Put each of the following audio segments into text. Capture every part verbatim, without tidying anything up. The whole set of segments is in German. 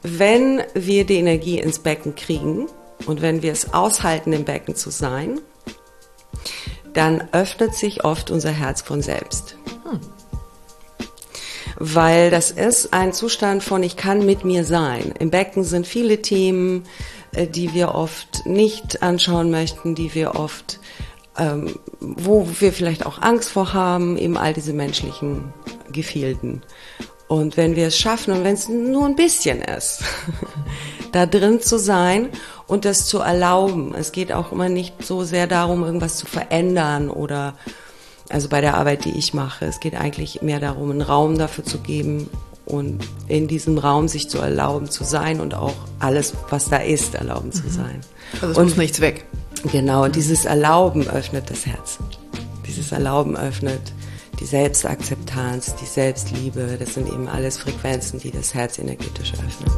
Wenn wir die Energie ins Becken kriegen und wenn wir es aushalten, im Becken zu sein, dann öffnet sich oft unser Herz von selbst. Hm. Weil das ist ein Zustand von, ich kann mit mir sein. Im Becken sind viele Themen, die wir oft nicht anschauen möchten, die wir oft, ähm, wo wir vielleicht auch Angst vor haben, eben all diese menschlichen Gefilden. Und wenn wir es schaffen, und wenn es nur ein bisschen ist, da drin zu sein und das zu erlauben. Es geht auch immer nicht so sehr darum, irgendwas zu verändern oder, also bei der Arbeit, die ich mache, es geht eigentlich mehr darum, einen Raum dafür zu geben und in diesem Raum sich zu erlauben zu sein und auch alles, was da ist, erlauben zu sein. Also es und muss nichts weg. Genau, und dieses Erlauben öffnet das Herz. Dieses Erlauben öffnet die Selbstakzeptanz, die Selbstliebe, das sind eben alles Frequenzen, die das Herz energetisch öffnen.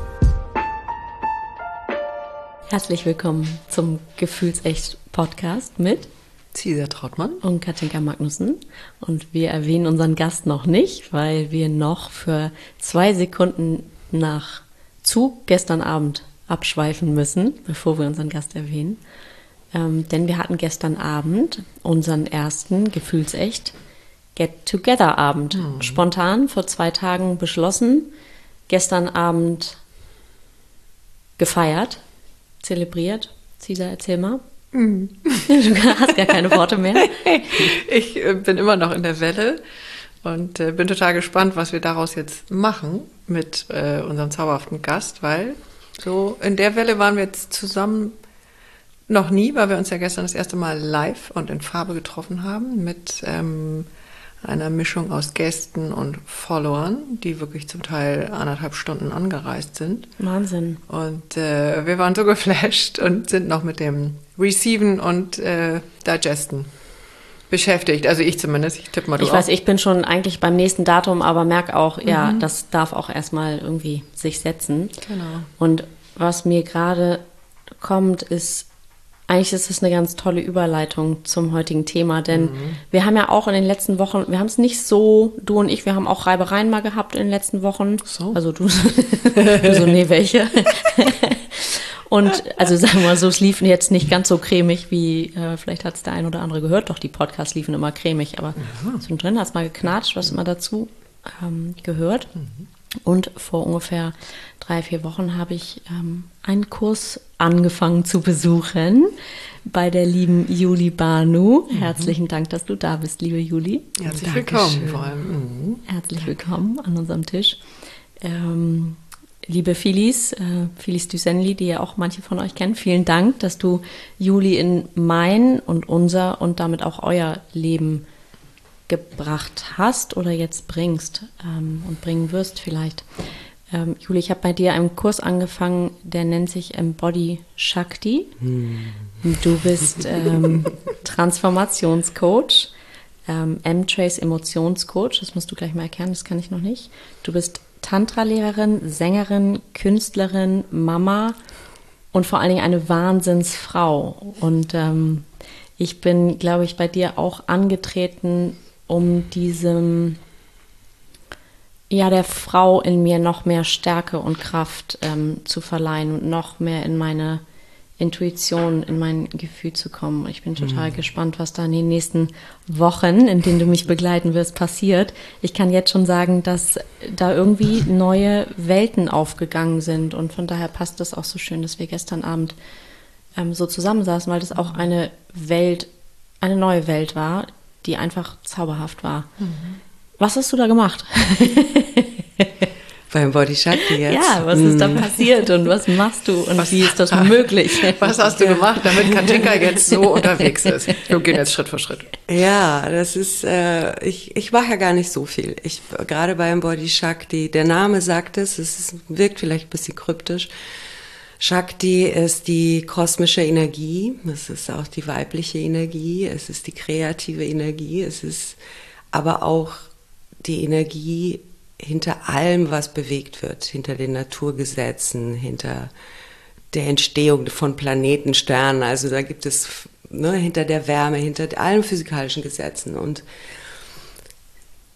Herzlich willkommen zum Gefühlsecht-Podcast mit Cäsar Trautmann und Katinka Magnussen. Und wir erwähnen unseren Gast noch nicht, weil wir noch für zwei Sekunden nach Zug gestern Abend abschweifen müssen, bevor wir unseren Gast erwähnen. Ähm, denn wir hatten gestern Abend unseren ersten Gefühlsecht Get-Together-Abend. Mhm. Spontan vor zwei Tagen beschlossen, gestern Abend gefeiert, zelebriert. Cäsar, erzähl mal. Mhm. Du hast gar keine Worte mehr. Ich äh, bin immer noch in der Welle und äh, bin total gespannt, was wir daraus jetzt machen mit äh, unserem zauberhaften Gast, weil so in der Welle waren wir jetzt zusammen noch nie, weil wir uns ja gestern das erste Mal live und in Farbe getroffen haben mit ähm, einer Mischung aus Gästen und Followern, die wirklich zum Teil anderthalb Stunden angereist sind. Wahnsinn. Und äh, wir waren so geflasht und sind noch mit dem Receiven und äh, Digesten beschäftigt. Also ich zumindest, ich tippe mal du Ich auch. weiß, ich bin schon eigentlich beim nächsten Datum, aber merke auch, mhm. ja, das darf auch erstmal irgendwie sich setzen. Genau. Und was mir gerade kommt, ist, eigentlich ist es eine ganz tolle Überleitung zum heutigen Thema, denn mhm. wir haben ja auch in den letzten Wochen, wir haben es nicht so, du und ich, wir haben auch Reibereien mal gehabt in den letzten Wochen. So. Also du, du so, nee, welche? Und also sagen wir mal so, es lief jetzt nicht ganz so cremig, wie äh, vielleicht hat es der ein oder andere gehört, doch die Podcasts liefen immer cremig, aber mhm. zwischendrin hat es mal geknatscht, was immer dazu ähm, gehört. Mhm. Und vor ungefähr drei, vier Wochen habe ich ähm, einen Kurs angefangen zu besuchen bei der lieben Juli Banu. Mhm. Herzlichen Dank, dass du da bist, liebe Juli. Herzlich willkommen. Vor allem. Mhm. Herzlich Danke. willkommen an unserem Tisch. Ähm, liebe Phyllis, äh, Phyllis Dusenli, die ja auch manche von euch kennen, vielen Dank, dass du Juli in mein und unser und damit auch euer Leben gebracht hast oder jetzt bringst ähm, und bringen wirst vielleicht. Ähm, Juli, ich habe bei dir einen Kurs angefangen, der nennt sich Embody Shakti. Hm. Du bist ähm, Transformationscoach, ähm, M-Trace Emotionscoach, das musst du gleich mal erklären, das kann ich noch nicht. Du bist Tantra-Lehrerin, Sängerin, Künstlerin, Mama und vor allen Dingen eine Wahnsinnsfrau. Und ähm, ich bin, glaube ich, bei dir auch angetreten, um diesem, ja, der Frau in mir noch mehr Stärke und Kraft ähm, zu verleihen und noch mehr in meine Intuition, in mein Gefühl zu kommen. Ich bin total mhm. gespannt, was da in den nächsten Wochen, in denen du mich begleiten wirst, passiert. Ich kann jetzt schon sagen, dass da irgendwie neue Welten aufgegangen sind und von daher passt es auch so schön, dass wir gestern Abend ähm, so zusammensaßen, weil das auch eine Welt, eine neue Welt war, die einfach zauberhaft war. Mhm. Was hast du da gemacht? Beim Body Shakti jetzt? Ja, was ist da passiert und was machst du und was, wie ist das möglich? Was hast du gemacht, damit Katinka jetzt so unterwegs ist? Wir gehen jetzt Schritt für Schritt. Ja, das ist, äh, ich, ich mache ja gar nicht so viel. Ich, gerade beim Body Shakti, der Name sagt es, es ist, wirkt vielleicht ein bisschen kryptisch. Shakti ist die kosmische Energie, es ist auch die weibliche Energie, es ist die kreative Energie, es ist aber auch die Energie hinter allem, was bewegt wird, hinter den Naturgesetzen, hinter der Entstehung von Planeten, Sternen, also da gibt es, ne, hinter der Wärme, hinter allen physikalischen Gesetzen. Und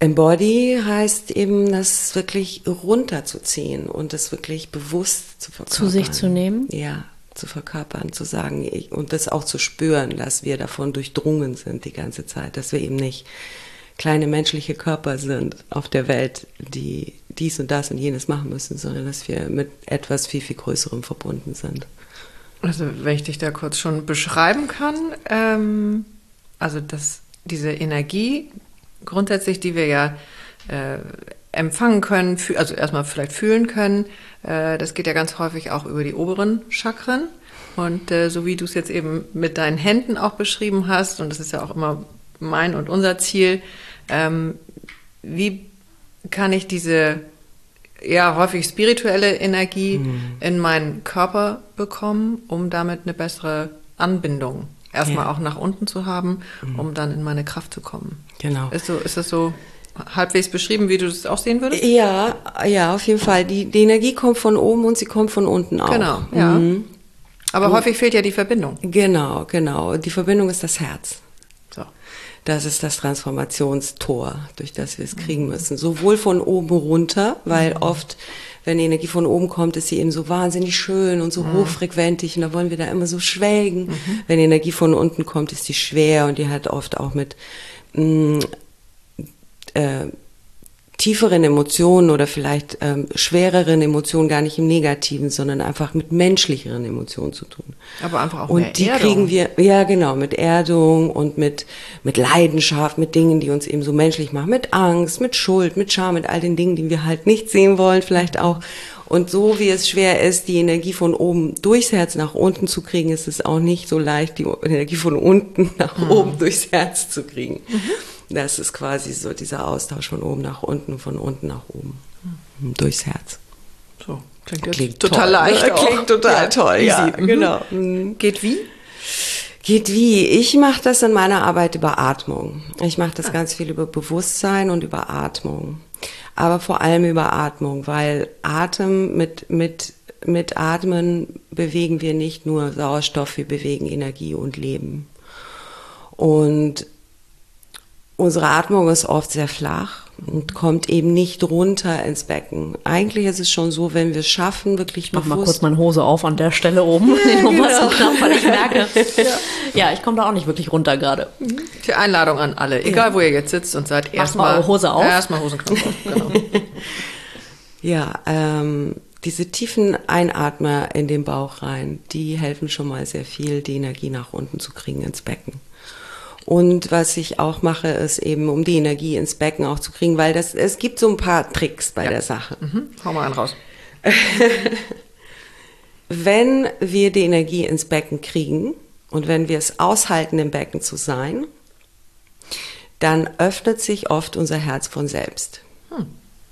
Embody heißt eben, das wirklich runterzuziehen und das wirklich bewusst zu verkörpern. Zu sich zu nehmen? Ja, zu verkörpern, zu sagen ich, und das auch zu spüren, dass wir davon durchdrungen sind die ganze Zeit, dass wir eben nicht kleine menschliche Körper sind auf der Welt, die dies und das und jenes machen müssen, sondern dass wir mit etwas viel, viel Größerem verbunden sind. Also wenn ich dich da kurz schon beschreiben kann, ähm, also dass diese Energie grundsätzlich, die wir ja äh, empfangen können, fü- also erstmal vielleicht fühlen können, äh, das geht ja ganz häufig auch über die oberen Chakren. Und äh, so wie du es jetzt eben mit deinen Händen auch beschrieben hast, und das ist ja auch immer mein und unser Ziel, ähm, wie kann ich diese ja häufig spirituelle Energie mhm. in meinen Körper bekommen, um damit eine bessere Anbindung erstmal ja. auch nach unten zu haben, mhm. um dann in meine Kraft zu kommen. Genau. Ist, so, ist das so halbwegs beschrieben, wie du das auch sehen würdest? Ja, ja, auf jeden Fall. Die, die Energie kommt von oben und sie kommt von unten auch. Genau, ja. Mhm. Aber und häufig fehlt ja die Verbindung. Genau, genau. Die Verbindung ist das Herz. So. Das ist das Transformationstor, durch das wir es kriegen müssen. Sowohl von oben runter, weil mhm. oft, wenn die Energie von oben kommt, ist sie eben so wahnsinnig schön und so mhm. hochfrequentig und da wollen wir da immer so schwelgen. Mhm. Wenn die Energie von unten kommt, ist die schwer und die hat oft auch mit mh, äh, tieferen Emotionen oder vielleicht ähm, schwereren Emotionen, gar nicht im Negativen, sondern einfach mit menschlicheren Emotionen zu tun. Aber einfach auch und mehr die Erdung. kriegen wir, ja genau, mit Erdung und mit mit Leidenschaft, mit Dingen, die uns eben so menschlich machen, mit Angst, mit Schuld, mit Scham, mit all den Dingen, die wir halt nicht sehen wollen, vielleicht auch. Und so wie es schwer ist, die Energie von oben durchs Herz nach unten zu kriegen, ist es auch nicht so leicht, die Energie von unten nach mhm. oben durchs Herz zu kriegen. Mhm. Das ist quasi so dieser Austausch von oben nach unten, von unten nach oben, mhm. durchs Herz. So, klingt, jetzt klingt total toll, leicht. Ne? Klingt total ja, toll, easy. ja, Mhm. genau. Mhm. Geht wie? Geht wie? Ich mache das in meiner Arbeit über Atmung. Ich mache das ah. ganz viel über Bewusstsein und über Atmung. Aber vor allem über Atmung, weil Atem mit, mit, mit Atmen bewegen wir nicht nur Sauerstoff, wir bewegen Energie und Leben. Und unsere Atmung ist oft sehr flach und kommt eben nicht runter ins Becken. Eigentlich ist es schon so, wenn wir es schaffen, wirklich ich mach bewusst... mal kurz meine Hose auf an der Stelle oben. Ja, Nur was genau. so knapp, weil ich merke, ja. ja, ich komme da auch nicht wirklich runter gerade. Die Einladung an alle, egal ja. wo ihr jetzt sitzt und seid, erstmal eure Hose auf. Erstmal Hosenknopf auf, genau. Ja, ähm, diese tiefen Einatmer in den Bauch rein, die helfen schon mal sehr viel, die Energie nach unten zu kriegen ins Becken. Und was ich auch mache, ist eben, um die Energie ins Becken auch zu kriegen, weil das, es gibt so ein paar Tricks bei ja. der Sache. Mhm. Hau mal einen raus. Wenn wir die Energie ins Becken kriegen und wenn wir es aushalten, im Becken zu sein, dann öffnet sich oft unser Herz von selbst. Hm.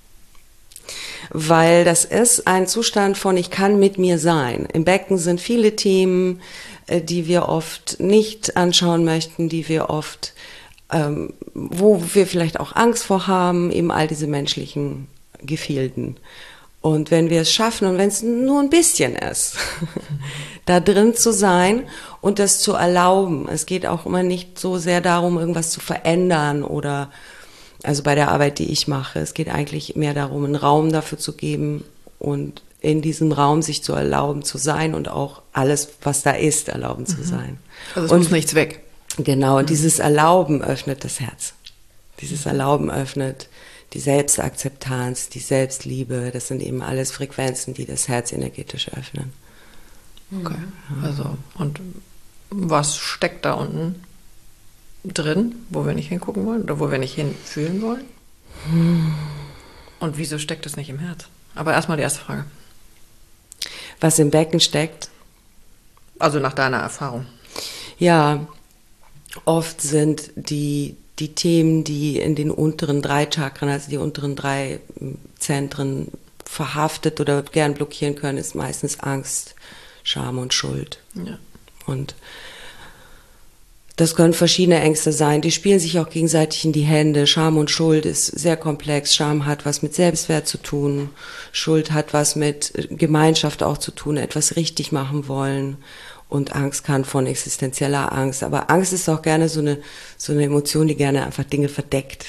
Weil das ist ein Zustand von, ich kann mit mir sein. Im Becken sind viele Themen, die wir oft nicht anschauen möchten, die wir oft, ähm, wo wir vielleicht auch Angst vor haben, eben all diese menschlichen Gefilden. Und wenn wir es schaffen, und wenn es nur ein bisschen ist, da drin zu sein und das zu erlauben. Es geht auch immer nicht so sehr darum, irgendwas zu verändern oder, also bei der Arbeit, die ich mache, es geht eigentlich mehr darum, einen Raum dafür zu geben und in diesem Raum sich zu erlauben zu sein und auch alles, was da ist, erlauben zu sein. Also es und muss nichts weg. Genau, und dieses Erlauben öffnet das Herz. Dieses Erlauben öffnet die Selbstakzeptanz, die Selbstliebe. Das sind eben alles Frequenzen, die das Herz energetisch öffnen. Okay, also und was steckt da unten drin, wo wir nicht hingucken wollen oder wo wir nicht hinfühlen wollen? Hm. Und wieso steckt das nicht im Herz? Aber erstmal die erste Frage. Was im Becken steckt? Also nach deiner Erfahrung. Ja, oft sind die, die Themen, die in den unteren drei Chakren, also die unteren drei Zentren verhaftet oder gern blockieren können, ist meistens Angst, Scham und Schuld. Ja. Und das können verschiedene Ängste sein, die spielen sich auch gegenseitig in die Hände. Scham und Schuld ist sehr komplex. Scham hat was mit Selbstwert zu tun. Schuld hat was mit Gemeinschaft auch zu tun, etwas richtig machen wollen. Und Angst kann von existenzieller Angst. Aber Angst ist auch gerne so eine, so eine Emotion, die gerne einfach Dinge verdeckt.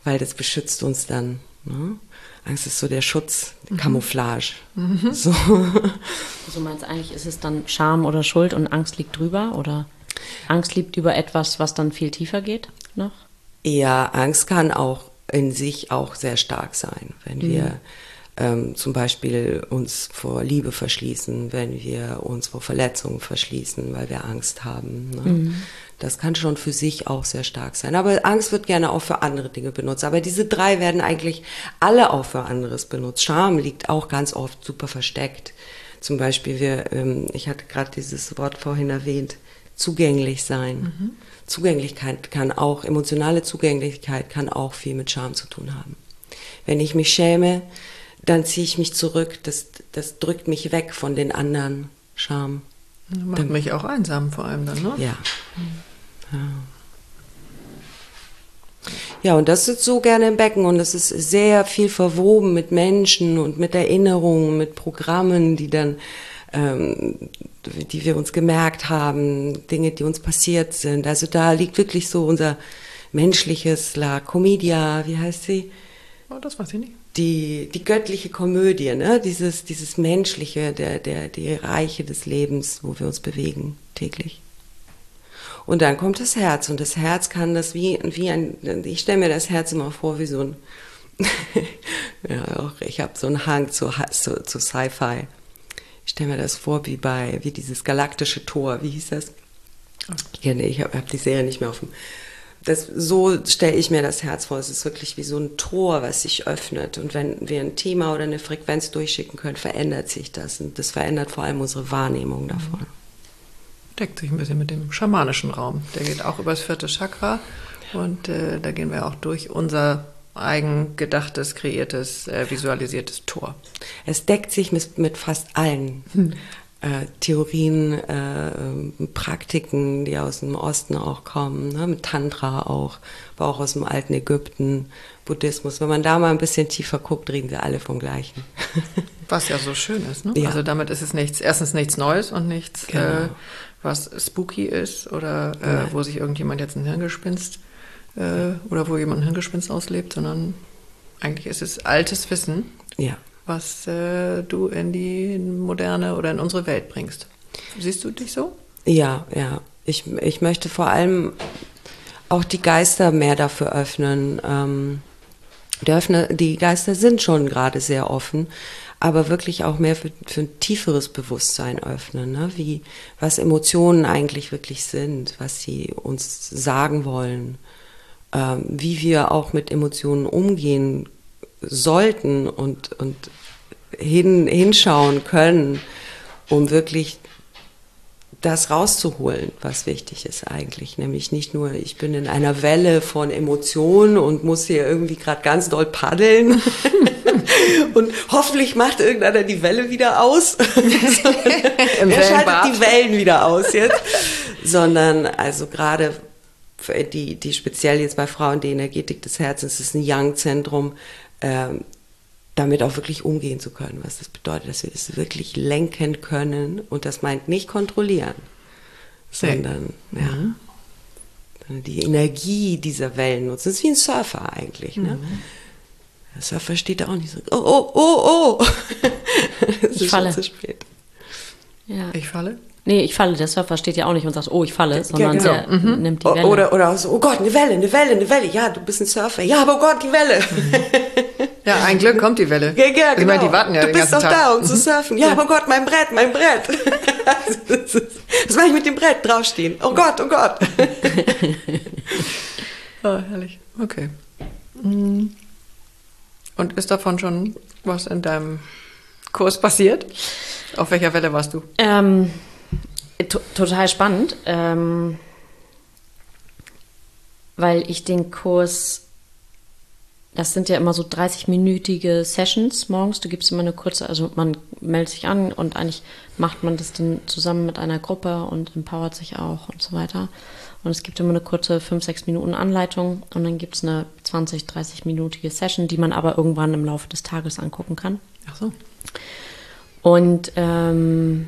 weil das beschützt uns dann. Ne? Angst ist so der Schutz, die Camouflage. Mhm. So. Also meinst du, eigentlich ist es dann Scham oder Schuld und Angst liegt drüber? Oder Angst liegt über etwas, was dann viel tiefer geht noch? Ja, Angst kann auch in sich auch sehr stark sein, wenn mhm. wir ähm, zum Beispiel uns vor Liebe verschließen, wenn wir uns vor Verletzungen verschließen, weil wir Angst haben. Ne? Mhm. Das kann schon für sich auch sehr stark sein. Aber Angst wird gerne auch für andere Dinge benutzt. Aber diese drei werden eigentlich alle auch für anderes benutzt. Scham liegt auch ganz oft super versteckt. Zum Beispiel, wir, ähm, ich hatte gerade dieses Wort vorhin erwähnt, zugänglich sein. Mhm. Zugänglichkeit kann auch, emotionale Zugänglichkeit kann auch viel mit Scham zu tun haben. Wenn ich mich schäme, dann ziehe ich mich zurück. Das, das drückt mich weg von den anderen. Scham. Macht dann, mich auch einsam vor allem dann, ne? Ja. Ja. Ja, und das sitzt so gerne im Becken und es ist sehr viel verwoben mit Menschen und mit Erinnerungen, mit Programmen, die dann, ähm, die wir uns gemerkt haben, Dinge, die uns passiert sind. Also da liegt wirklich so unser menschliches La Commedia, wie heißt sie? Oh, das weiß ich nicht. Die, die göttliche Komödie, ne? Dieses, dieses Menschliche, der, der, die Reiche des Lebens, wo wir uns bewegen täglich. Und dann kommt das Herz und das Herz kann das wie, wie ein, ich stelle mir das Herz immer vor wie so ein, ja, auch ich habe so einen Hang zu, zu, zu Sci-Fi. Ich stelle mir das vor wie bei, wie dieses galaktische Tor, wie hieß das? Ich kenne, ich habe hab die Serie nicht mehr auf dem, das, so stelle ich mir das Herz vor. Es ist wirklich wie so ein Tor, was sich öffnet. Und wenn wir ein Thema oder eine Frequenz durchschicken können, verändert sich das. Und das verändert vor allem unsere Wahrnehmung davon. Deckt sich ein bisschen mit dem schamanischen Raum. Der geht auch über das vierte Chakra. Und äh, da gehen wir auch durch unser eigen gedachtes, kreiertes, äh, visualisiertes Tor. Es deckt sich mit, mit fast allen hm. äh, Theorien, äh, Praktiken, die aus dem Osten auch kommen, ne? Mit Tantra auch, aber auch aus dem alten Ägypten, Buddhismus. Wenn man da mal ein bisschen tiefer guckt, reden sie alle vom Gleichen. Was ja so schön ist, ne? Ja. Also damit ist es nichts, erstens nichts Neues und nichts, genau. äh, was spooky ist oder äh, wo sich irgendjemand jetzt ein Hirngespinst äh, oder wo jemand ein Hirngespinst auslebt, sondern eigentlich ist es altes Wissen, ja. was äh, du in die moderne oder in unsere Welt bringst. Siehst du dich so? Ja, ja. Ich, ich möchte vor allem auch die Geister mehr dafür öffnen. Ähm, die, Öffner, die Geister sind schon gerade sehr offen, aber wirklich auch mehr für, für ein tieferes Bewusstsein öffnen, ne? Wie, was Emotionen eigentlich wirklich sind, was sie uns sagen wollen, ähm, wie wir auch mit Emotionen umgehen sollten und, und hin, hinschauen können, um wirklich das rauszuholen, was wichtig ist eigentlich. Nämlich nicht nur, ich bin in einer Welle von Emotionen und muss hier irgendwie gerade ganz doll paddeln und hoffentlich macht irgendeiner die Welle wieder aus. Er schaltet die Wellen wieder aus jetzt. Sondern also gerade die, die speziell jetzt bei Frauen, die Energetik des Herzens, ist ein Yang-Zentrum, ähm, damit auch wirklich umgehen zu können, was das bedeutet, dass wir das wirklich lenken können und das meint nicht kontrollieren, sondern nee. ja, die Energie dieser Wellen nutzen. Das ist wie ein Surfer eigentlich. Ne? Mhm. Der Surfer steht da auch nicht so, oh, oh, oh, oh. Das ich ist falle. schon zu spät. Ja. Ich falle? Nee, ich falle. Der Surfer steht ja auch nicht und sagt, oh, ich falle, sondern ja, genau. der mhm. nimmt die Welle. Oder, oder so, oh Gott, eine Welle, eine Welle, eine Welle. Ja, du bist ein Surfer. Ja, aber oh Gott, die Welle. Mhm. Ja, ein Glück kommt die Welle. Ja, ja, genau. Ich meine, die warten ja du den bist ganzen doch Tag. da, um zu surfen. Ja, aber oh Gott, mein Brett, mein Brett. Was mache ich mit dem Brett draufstehen? Oh Gott, oh Gott. Oh, herrlich. Okay. Und ist davon schon was in deinem Kurs passiert? Auf welcher Welle warst du? Ähm, to- total spannend, ähm, weil ich den Kurs, das sind ja immer so dreißig-minütige Sessions morgens, du gibst immer eine kurze, also man meldet sich an und eigentlich macht man das dann zusammen mit einer Gruppe und empowert sich auch und so weiter. Und es gibt immer eine kurze fünf, sechs Minuten Anleitung und dann gibt es eine zwanzig-, dreißig-minütige Session, die man aber irgendwann im Laufe des Tages angucken kann. Ach so. Und ähm,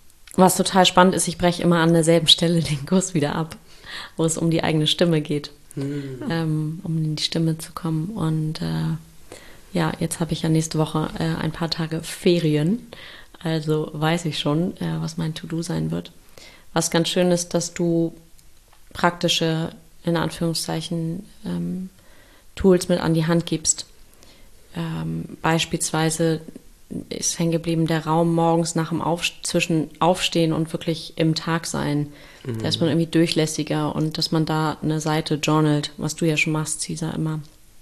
was total spannend ist, ich breche immer an derselben Stelle den Kurs wieder ab, wo es um die eigene Stimme geht. mhm. ähm, um in die Stimme zu kommen. Und äh, ja, jetzt habe ich ja nächste Woche äh, ein paar Tage Ferien. Also weiß ich schon, äh, was mein To-Do sein wird. Was ganz schön ist, dass du praktische, in Anführungszeichen, ähm, Tools mit an die Hand gibst. Ähm, beispielsweise ist hängen geblieben der Raum morgens nach dem Auf, zwischen Aufstehen und wirklich im Tag sein. Mhm. Da ist man irgendwie durchlässiger und dass man da eine Seite journalt, was du ja schon machst, Cesar, immer.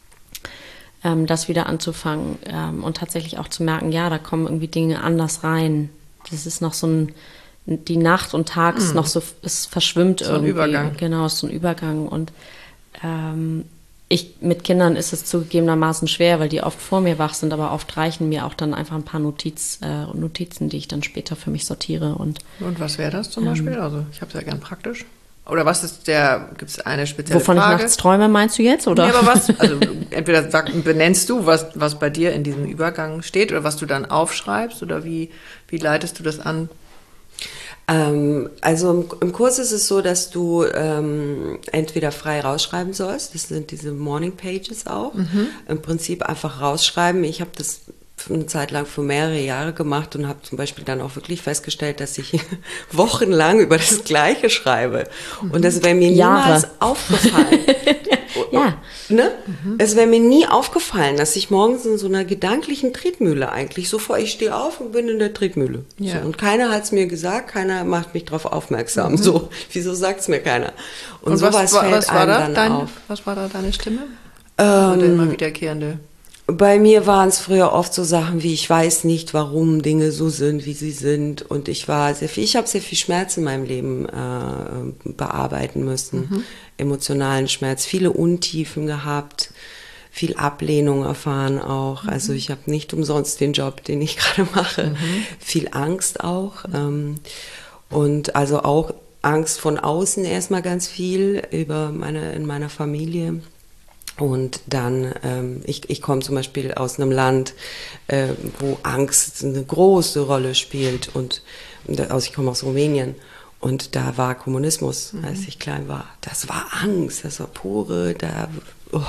Ähm, das wieder anzufangen ähm, und tatsächlich auch zu merken, ja, da kommen irgendwie Dinge anders rein. Das ist noch so ein, die Nacht und Tag ist mhm. noch so, es verschwimmt so irgendwie. Ein Übergang. Genau, es ist so ein Übergang und ähm, ich, mit Kindern ist es zugegebenermaßen schwer, weil die oft vor mir wach sind, aber oft reichen mir auch dann einfach ein paar Notiz, äh, Notizen, die ich dann später für mich sortiere. Und, und was wäre das zum ähm, Beispiel? Also ich habe es ja gern praktisch. Oder was ist der, gibt es eine spezielle wovon Frage? Wovon ich nachts träume, meinst du jetzt? Oder? Nee, aber was, also entweder sag, benennst du, was, was bei dir in diesem Übergang steht oder was du dann aufschreibst oder wie, wie leitest du das an? Ähm, also im, im Kurs ist es so, dass du ähm, entweder frei rausschreiben sollst, das sind diese Morning Pages auch, mhm. im Prinzip einfach rausschreiben. Ich habe das eine Zeit lang für mehrere Jahre gemacht und habe zum Beispiel dann auch wirklich festgestellt, dass ich wochenlang über das Gleiche schreibe. Und das wäre mir niemals Jahre. aufgefallen. Ja. Ne? Mhm. Es wäre mir nie aufgefallen, dass ich morgens in so einer gedanklichen Tretmühle eigentlich so vor, ich stehe auf und bin in der Tretmühle. Ja. So, und keiner hat es mir gesagt, keiner macht mich darauf aufmerksam. Mhm. So, wieso sagt es mir keiner? Und, und sowas was, fällt was war einem da dann dein, auf. Was war da deine Stimme? Ähm, Oder immer wiederkehrende? Bei mir waren es früher oft so Sachen wie, ich weiß nicht, warum Dinge so sind, wie sie sind. Und ich war sehr viel, ich habe sehr viel Schmerz in meinem Leben äh, bearbeiten müssen. Mhm. Emotionalen Schmerz, viele Untiefen gehabt, viel Ablehnung erfahren auch. Mhm. Also ich habe nicht umsonst den Job, den ich gerade mache. Mhm. Viel Angst auch. Mhm. Ähm, und also auch Angst von außen erstmal ganz viel über meine, in meiner Familie. Und dann, ähm, ich, ich komme zum Beispiel aus einem Land, äh, wo Angst eine große Rolle spielt. Und also ich komme aus Rumänien und da war Kommunismus, mhm. als ich klein war. Das war Angst, das war pure, da. Oh.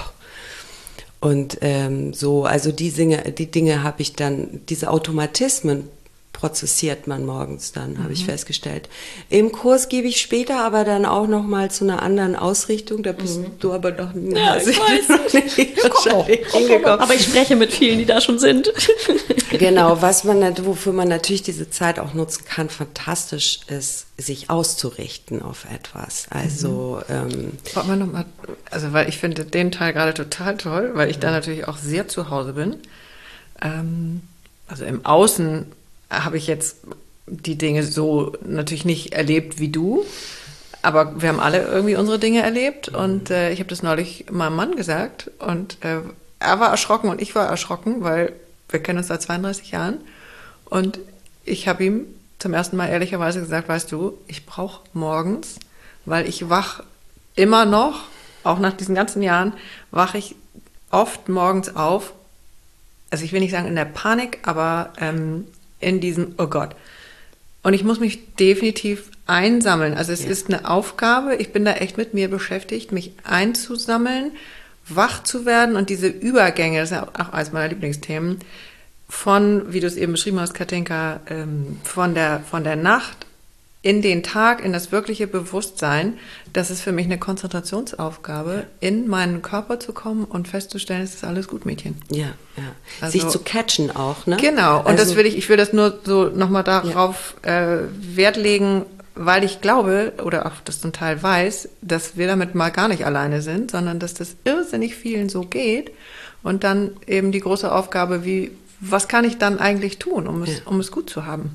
Und ähm, so, also die Dinge, die Dinge habe ich dann, diese Automatismen prozessiert man morgens dann, mhm. habe ich festgestellt. Im Kurs gebe ich später aber dann auch noch mal zu einer anderen Ausrichtung, da bist mhm. du aber noch, ja, ich weiß. noch nicht wahrscheinlich hingekommen. Aber ich spreche mit vielen, die da schon sind. Genau, was man, wofür man natürlich diese Zeit auch nutzen kann, fantastisch ist, sich auszurichten auf etwas. Also, mhm. ähm, Wollen wir noch mal, also weil ich finde den Teil gerade total toll, weil ich da natürlich auch sehr zu Hause bin. Ähm, also im Außen habe ich jetzt die Dinge so natürlich nicht erlebt wie du, aber wir haben alle irgendwie unsere Dinge erlebt und äh, ich habe das neulich meinem Mann gesagt und äh, er war erschrocken und ich war erschrocken, weil wir kennen uns seit zweiunddreißig Jahren und ich habe ihm zum ersten Mal ehrlicherweise gesagt, weißt du, ich brauche morgens, weil ich wach immer noch, auch nach diesen ganzen Jahren, wache ich oft morgens auf, also ich will nicht sagen in der Panik, aber ähm, in diesem, oh Gott. Und ich muss mich definitiv einsammeln. Also es ja. ist eine Aufgabe, ich bin da echt mit mir beschäftigt, mich einzusammeln, wach zu werden und diese Übergänge, das ist ja auch eines meiner Lieblingsthemen, von, wie du es eben beschrieben hast, Katinka, ähm, von der, von der Nacht in den Tag, in das wirkliche Bewusstsein, das ist für mich eine Konzentrationsaufgabe, in meinen Körper zu kommen und festzustellen, es ist alles gut, Mädchen. Ja, ja. Also, sich zu catchen auch, ne? Genau, und also, das will ich, ich will das nur so nochmal darauf ja. äh, Wert legen, weil ich glaube, oder auch das zum Teil weiß, dass wir damit mal gar nicht alleine sind, sondern dass das irrsinnig vielen so geht und dann eben die große Aufgabe, wie, was kann ich dann eigentlich tun, um es, ja. um es gut zu haben?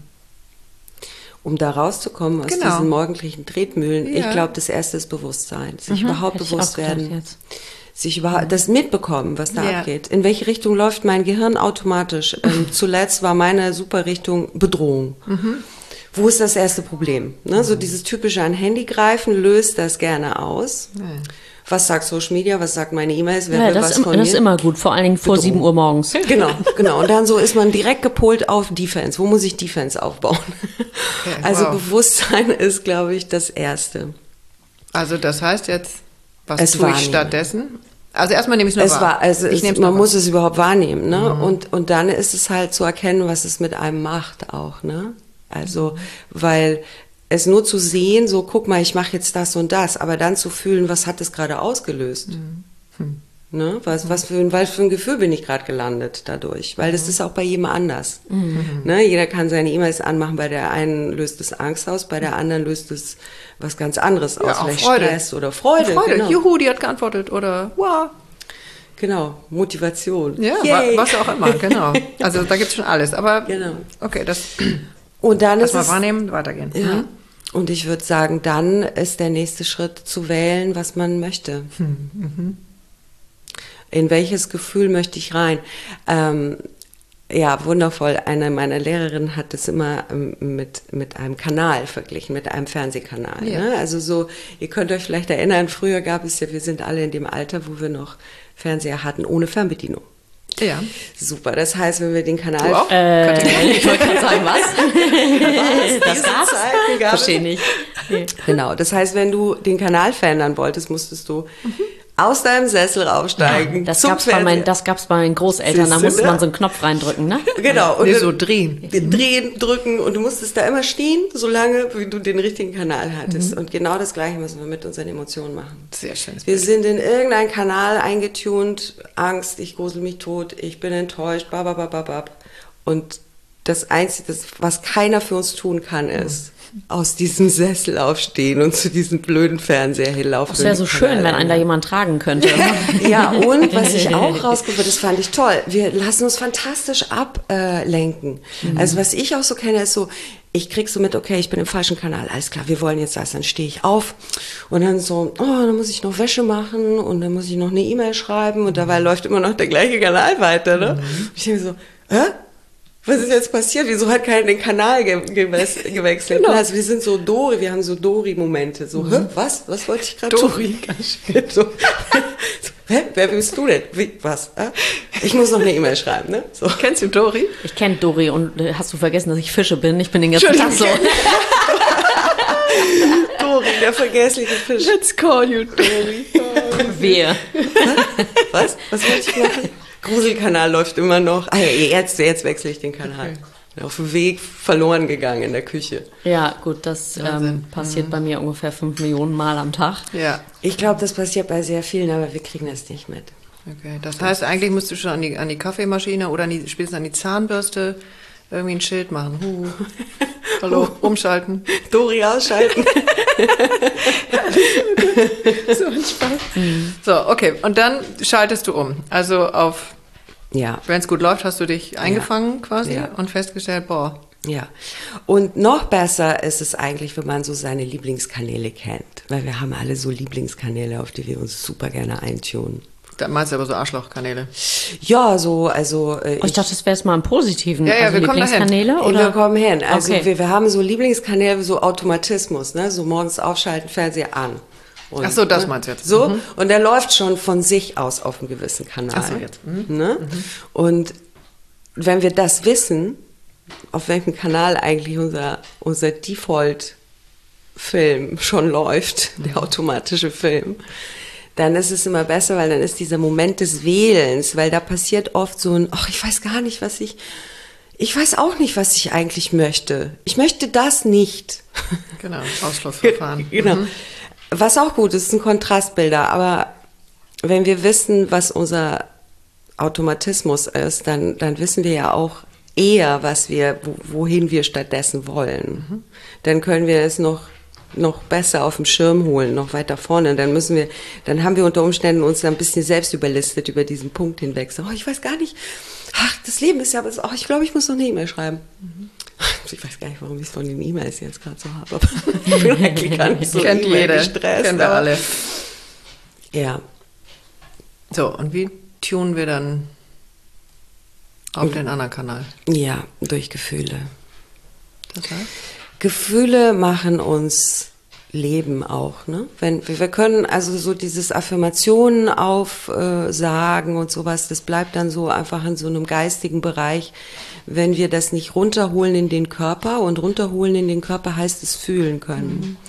Um da rauszukommen aus genau. diesen morgendlichen Tretmühlen, ja. ich glaube, das erste ist Bewusstsein. Sich mhm, überhaupt bewusst werden. Jetzt. Sich überhaupt, das mitbekommen, was da ja. abgeht. In welche Richtung läuft mein Gehirn automatisch? Ähm, zuletzt war meine super Richtung Bedrohung. Mhm. Wo ist das erste Problem? Ne? So dieses typische an Handy greifen löst das gerne aus. Ja. Was sagt Social Media, was sagt meine E-Mails, wer ja, will das was ist, von das mir? ist immer gut, vor allen Dingen vor sieben Uhr morgens. Genau, genau. Und dann so ist man direkt gepolt auf Defense. Wo muss ich Defense aufbauen? Okay, also wow. Bewusstsein ist, glaube ich, das Erste. Also das heißt jetzt, Was es tue wahrnehmen. ich stattdessen? Also erstmal nehme ich es nur Es wahr. war, also ich es, nehm's man nur muss wahr. es überhaupt wahrnehmen, ne? Mhm. Und, und dann ist es halt zu erkennen, was es mit einem macht auch, ne? Also, mhm. weil es nur zu sehen, so guck mal, ich mache jetzt das und das, aber dann zu fühlen, was hat es gerade ausgelöst? Mhm. Hm. Ne? Was, was, für ein, was für ein Gefühl bin ich gerade gelandet dadurch? Weil das mhm. ist auch bei jedem anders. Mhm. Ne? Jeder kann seine E-Mails anmachen, bei der einen löst es Angst aus, bei der anderen löst es was ganz anderes aus. Ja, Vielleicht Freude. Stress oder Freude. Freude, genau. Juhu, die hat geantwortet oder wow. Genau, Motivation. Ja, Yay. was auch immer, genau. Also da gibt es schon alles. Aber genau. okay, das und dann ist mal es, wahrnehmen, weitergehen. Ja. Mhm. Und ich würde sagen, dann ist der nächste Schritt zu wählen, was man möchte. Mhm. In welches Gefühl möchte ich rein? Ähm, ja, wundervoll. Eine meiner Lehrerinnen hat das immer ähm, mit, mit einem Kanal verglichen, mit einem Fernsehkanal. Ja. Ne? Also so, ihr könnt euch vielleicht erinnern, früher gab es ja, wir sind alle in dem Alter, wo wir noch Fernseher hatten, ohne Fernbedienung. Ja. Super, das heißt, wenn wir den Kanal... Du auch? Äh, ich wollte gerade sagen, was? was? Das gab's? Verstehe nicht. Nee. Genau, das heißt, wenn du den Kanal verändern wolltest, musstest du mhm. aus deinem Sessel raufsteigen. Ja, das gab's bei meinen, das gab's bei meinen Großeltern, da musste man so einen Knopf reindrücken, ne? Genau. Und nee, so drehen. Drehen, drücken und du musstest da immer stehen, solange wie du den richtigen Kanal hattest. Mhm. Und genau das Gleiche müssen wir mit unseren Emotionen machen. Sehr schön. Wir sind in irgendeinen Kanal eingetunt, Angst, ich grusel mich tot, ich bin enttäuscht, bababababab. Und das Einzige, das, was keiner für uns tun kann, ist, mhm. aus diesem Sessel aufstehen und zu diesem blöden Fernseher hinlaufen. Das wäre so schön, wenn einen da jemand tragen könnte. Ja, und was ich auch rausgefunden habe, das fand ich toll, wir lassen uns fantastisch ablenken. Mhm. Also was ich auch so kenne, ist so, ich krieg so mit, okay, ich bin im falschen Kanal, alles klar, wir wollen jetzt das, dann stehe ich auf und dann so, oh, dann muss ich noch Wäsche machen und dann muss ich noch eine E-Mail schreiben und dabei läuft immer noch der gleiche Kanal weiter, ne? Mhm. Ich denke so, hä? Was ist jetzt passiert? Wieso hat keiner den Kanal ge- ge- gewechselt? Genau. Also wir sind so Dori, wir haben so Dori-Momente. So, mhm. hä, was? Was wollte ich gerade tun? Dori. so, so, hä, wer bist du denn? Wie, was? Äh? Ich muss noch eine E-Mail schreiben, ne? So. Kennst du Dori? Ich kenne Dori und äh, hast du vergessen, dass ich Fische bin? Ich bin den ganzen Tag so. Dori, der vergessliche Fisch. Let's call you Dori. Wer? Was? Was wollte ich machen? Gruselkanal läuft immer noch. Ah, jetzt, jetzt wechsle ich den Kanal. Okay. Auf dem Weg verloren gegangen in der Küche. Ja, gut, das ähm, passiert mhm. bei mir ungefähr fünf Millionen Mal am Tag. Ja. Ich glaube, das passiert bei sehr vielen, aber wir kriegen das nicht mit. Okay, das heißt, eigentlich musst du schon an die, an die Kaffeemaschine oder an die, spätestens an die Zahnbürste irgendwie ein Schild machen. Huh. Hallo, umschalten. Dori ausschalten. So ein Spaß. Mhm. So, okay. Und dann schaltest du um. Also auf, ja. wenn es gut läuft, hast du dich eingefangen ja. quasi ja. und festgestellt, boah. Ja. Und noch besser ist es eigentlich, wenn man so seine Lieblingskanäle kennt. Weil wir haben alle so Lieblingskanäle, auf die wir uns super gerne eintunen. Da meinst du aber so Arschlochkanäle? Ja, so, also... Äh, oh, ich dachte, das wäre jetzt mal im Positiven. Ja, ja, also wir kommen Lieblingskanäle, dahin. oder? Wir kommen hin. Also okay. wir, wir haben so Lieblingskanäle, so Automatismus, ne? So morgens aufschalten, Fernseher an. Und, ach so, das ne? meinst du jetzt. So, mhm. und der läuft schon von sich aus auf einem gewissen Kanal. Ach so, jetzt. Mhm. Ne? Mhm. Und wenn wir das wissen, auf welchem Kanal eigentlich unser, unser Default-Film schon läuft, mhm. der automatische Film, dann ist es immer besser, weil dann ist dieser Moment des Wählens, weil da passiert oft so ein, ach, ich weiß gar nicht, was ich, ich weiß auch nicht, was ich eigentlich möchte. Ich möchte das nicht. Genau, Ausschlussverfahren. Genau. Mhm. Was auch gut ist, sind Kontrastbilder, aber wenn wir wissen, was unser Automatismus ist, dann, dann wissen wir ja auch eher, was wir, wohin wir stattdessen wollen. Mhm. Dann können wir es noch noch besser auf dem Schirm holen, noch weiter vorne. Dann müssen wir, dann haben wir unter Umständen uns ein bisschen selbst überlistet über diesen Punkt hinweg. So, oh, ich weiß gar nicht, ach, das Leben ist ja, aber oh, ich glaube, ich muss noch eine E-Mail schreiben. Mhm. Ich weiß gar nicht, warum ich es von den E-Mails jetzt gerade so habe, aber ich bin eigentlich gar nicht so Kennt jeder, gestresst. kennen wir alle. Ja. So, und wie tunen wir dann auf den anderen Kanal? Ja, durch Gefühle. Das heißt? Gefühle machen uns Leben auch, ne? Wenn wir können also so dieses Affirmationen aufsagen äh, und sowas, das bleibt dann so einfach in so einem geistigen Bereich, wenn wir das nicht runterholen in den Körper, und runterholen in den Körper heißt es fühlen können. Mhm.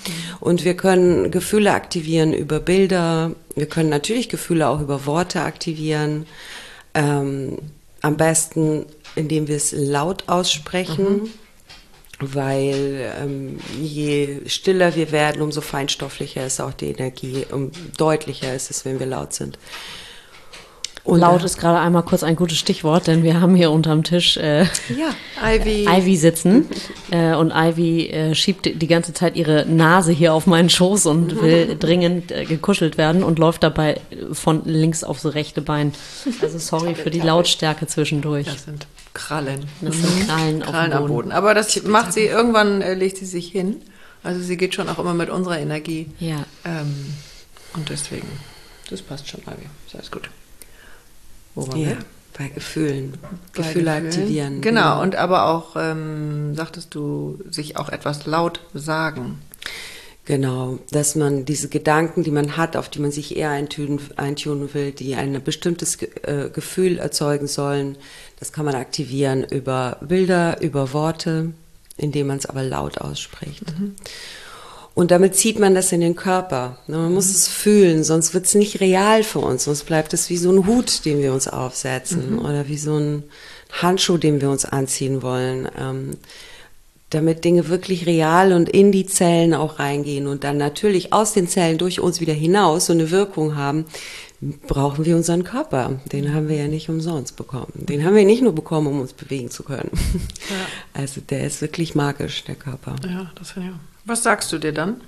Und wir können Gefühle aktivieren über Bilder. Wir können natürlich Gefühle auch über Worte aktivieren. Ähm, am besten, indem wir es laut aussprechen. Mhm. Weil ähm, je stiller wir werden, umso feinstofflicher ist auch die Energie, um deutlicher ist es, wenn wir laut sind. Und laut ist gerade einmal kurz ein gutes Stichwort, denn wir haben hier unterm Tisch äh, ja, Ivy. Ivy sitzen äh, und Ivy äh, schiebt die ganze Zeit ihre Nase hier auf meinen Schoß und will dringend äh, gekuschelt werden und läuft dabei von links aufs rechte Bein. Also sorry für die Lautstärke zwischendurch. Das sind Krallen. Das sind Krallen, Krallen auf dem Boden. am Boden. Aber das macht sie, irgendwann äh, legt sie sich hin. Also sie geht schon auch immer mit unserer Energie. Ja. Ähm, und deswegen, das passt schon, Ivy. Ist alles gut. Wo waren ja, wir? Bei Gefühlen. Bei Gefühle Gefühlen. aktivieren. Genau, genau, und aber auch, ähm, sagtest du, sich auch etwas laut sagen. Genau, dass man diese Gedanken, die man hat, auf die man sich eher eintunen, eintunen will, die ein bestimmtes äh, Gefühl erzeugen sollen, das kann man aktivieren über Bilder, über Worte, indem man es aber laut ausspricht. Mhm. Und damit zieht man das in den Körper. Man muss mhm. es fühlen, sonst wird es nicht real für uns. Sonst bleibt es wie so ein Hut, den wir uns aufsetzen mhm. oder wie so ein Handschuh, den wir uns anziehen wollen. Ähm, damit Dinge wirklich real und in die Zellen auch reingehen und dann natürlich aus den Zellen durch uns wieder hinaus so eine Wirkung haben, brauchen wir unseren Körper. Den haben wir ja nicht umsonst bekommen. Den haben wir nicht nur bekommen, um uns bewegen zu können. Ja. Also der ist wirklich magisch, der Körper. Ja, das finde ich auch. Was sagst du dir dann?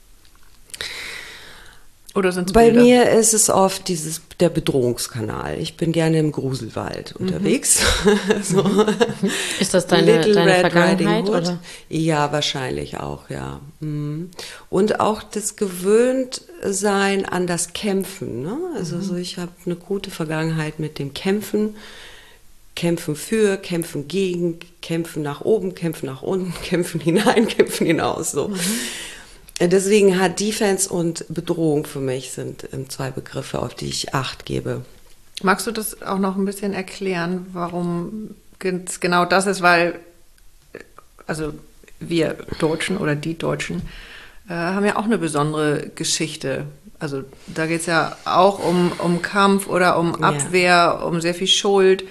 Oder sind's Bei Bilder? mir ist es oft dieses, der Bedrohungskanal. Ich bin gerne im Gruselwald mhm. unterwegs. so. Ist das deine, deine Vergangenheit? Oder? Ja, wahrscheinlich auch, ja. Und auch das Gewöhntsein an das Kämpfen. Ne? Also mhm. so, ich habe eine gute Vergangenheit mit dem Kämpfen. Kämpfen für, kämpfen gegen, kämpfen nach oben, kämpfen nach unten, kämpfen hinein, kämpfen hinaus. So. Mhm. Deswegen hat Defense und Bedrohung für mich sind zwei Begriffe, auf die ich Acht gebe. Magst du das auch noch ein bisschen erklären, warum es genau das ist? Weil, also wir Deutschen oder die Deutschen äh, haben ja auch eine besondere Geschichte. Also da geht es ja auch um, um Kampf oder um Abwehr, ja. um sehr viel Schuld,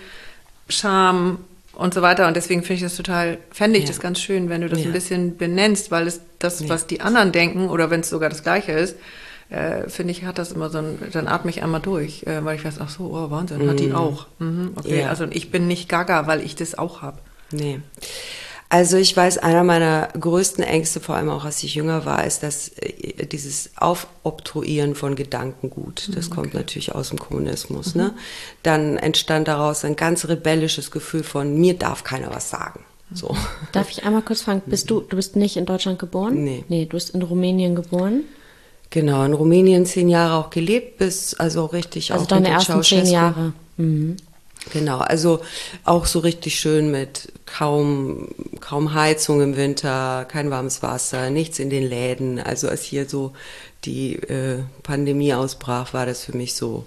Scham und so weiter. Und deswegen finde ich das total, fände ich ja. das ganz schön, wenn du das ja. ein bisschen benennst, weil es das, ja. was die anderen denken, oder wenn es sogar das Gleiche ist, äh, finde ich, hat das immer so ein, dann atme ich einmal durch, äh, weil ich weiß, ach so, oh Wahnsinn, mhm. hat die auch. Mhm, okay, ja. also ich bin nicht gaga, weil ich das auch habe. Nee. Also ich weiß, einer meiner größten Ängste, vor allem auch als ich jünger war, ist, dass äh, dieses Aufobtruieren von Gedankengut, das mhm, okay. kommt natürlich aus dem Kommunismus, mhm. ne? Dann entstand daraus ein ganz rebellisches Gefühl von, mir darf keiner was sagen. So. Darf ich einmal kurz fragen, bist du, du bist nicht in Deutschland geboren? Nee. Nee, du bist in Rumänien geboren? Genau, in Rumänien zehn Jahre auch gelebt, bis also richtig also auch deine ersten zehn Jahre. Mhm. Genau, also auch so richtig schön mit kaum, kaum Heizung im Winter, kein warmes Wasser, nichts in den Läden. Also als hier so die äh, Pandemie ausbrach, war das für mich so,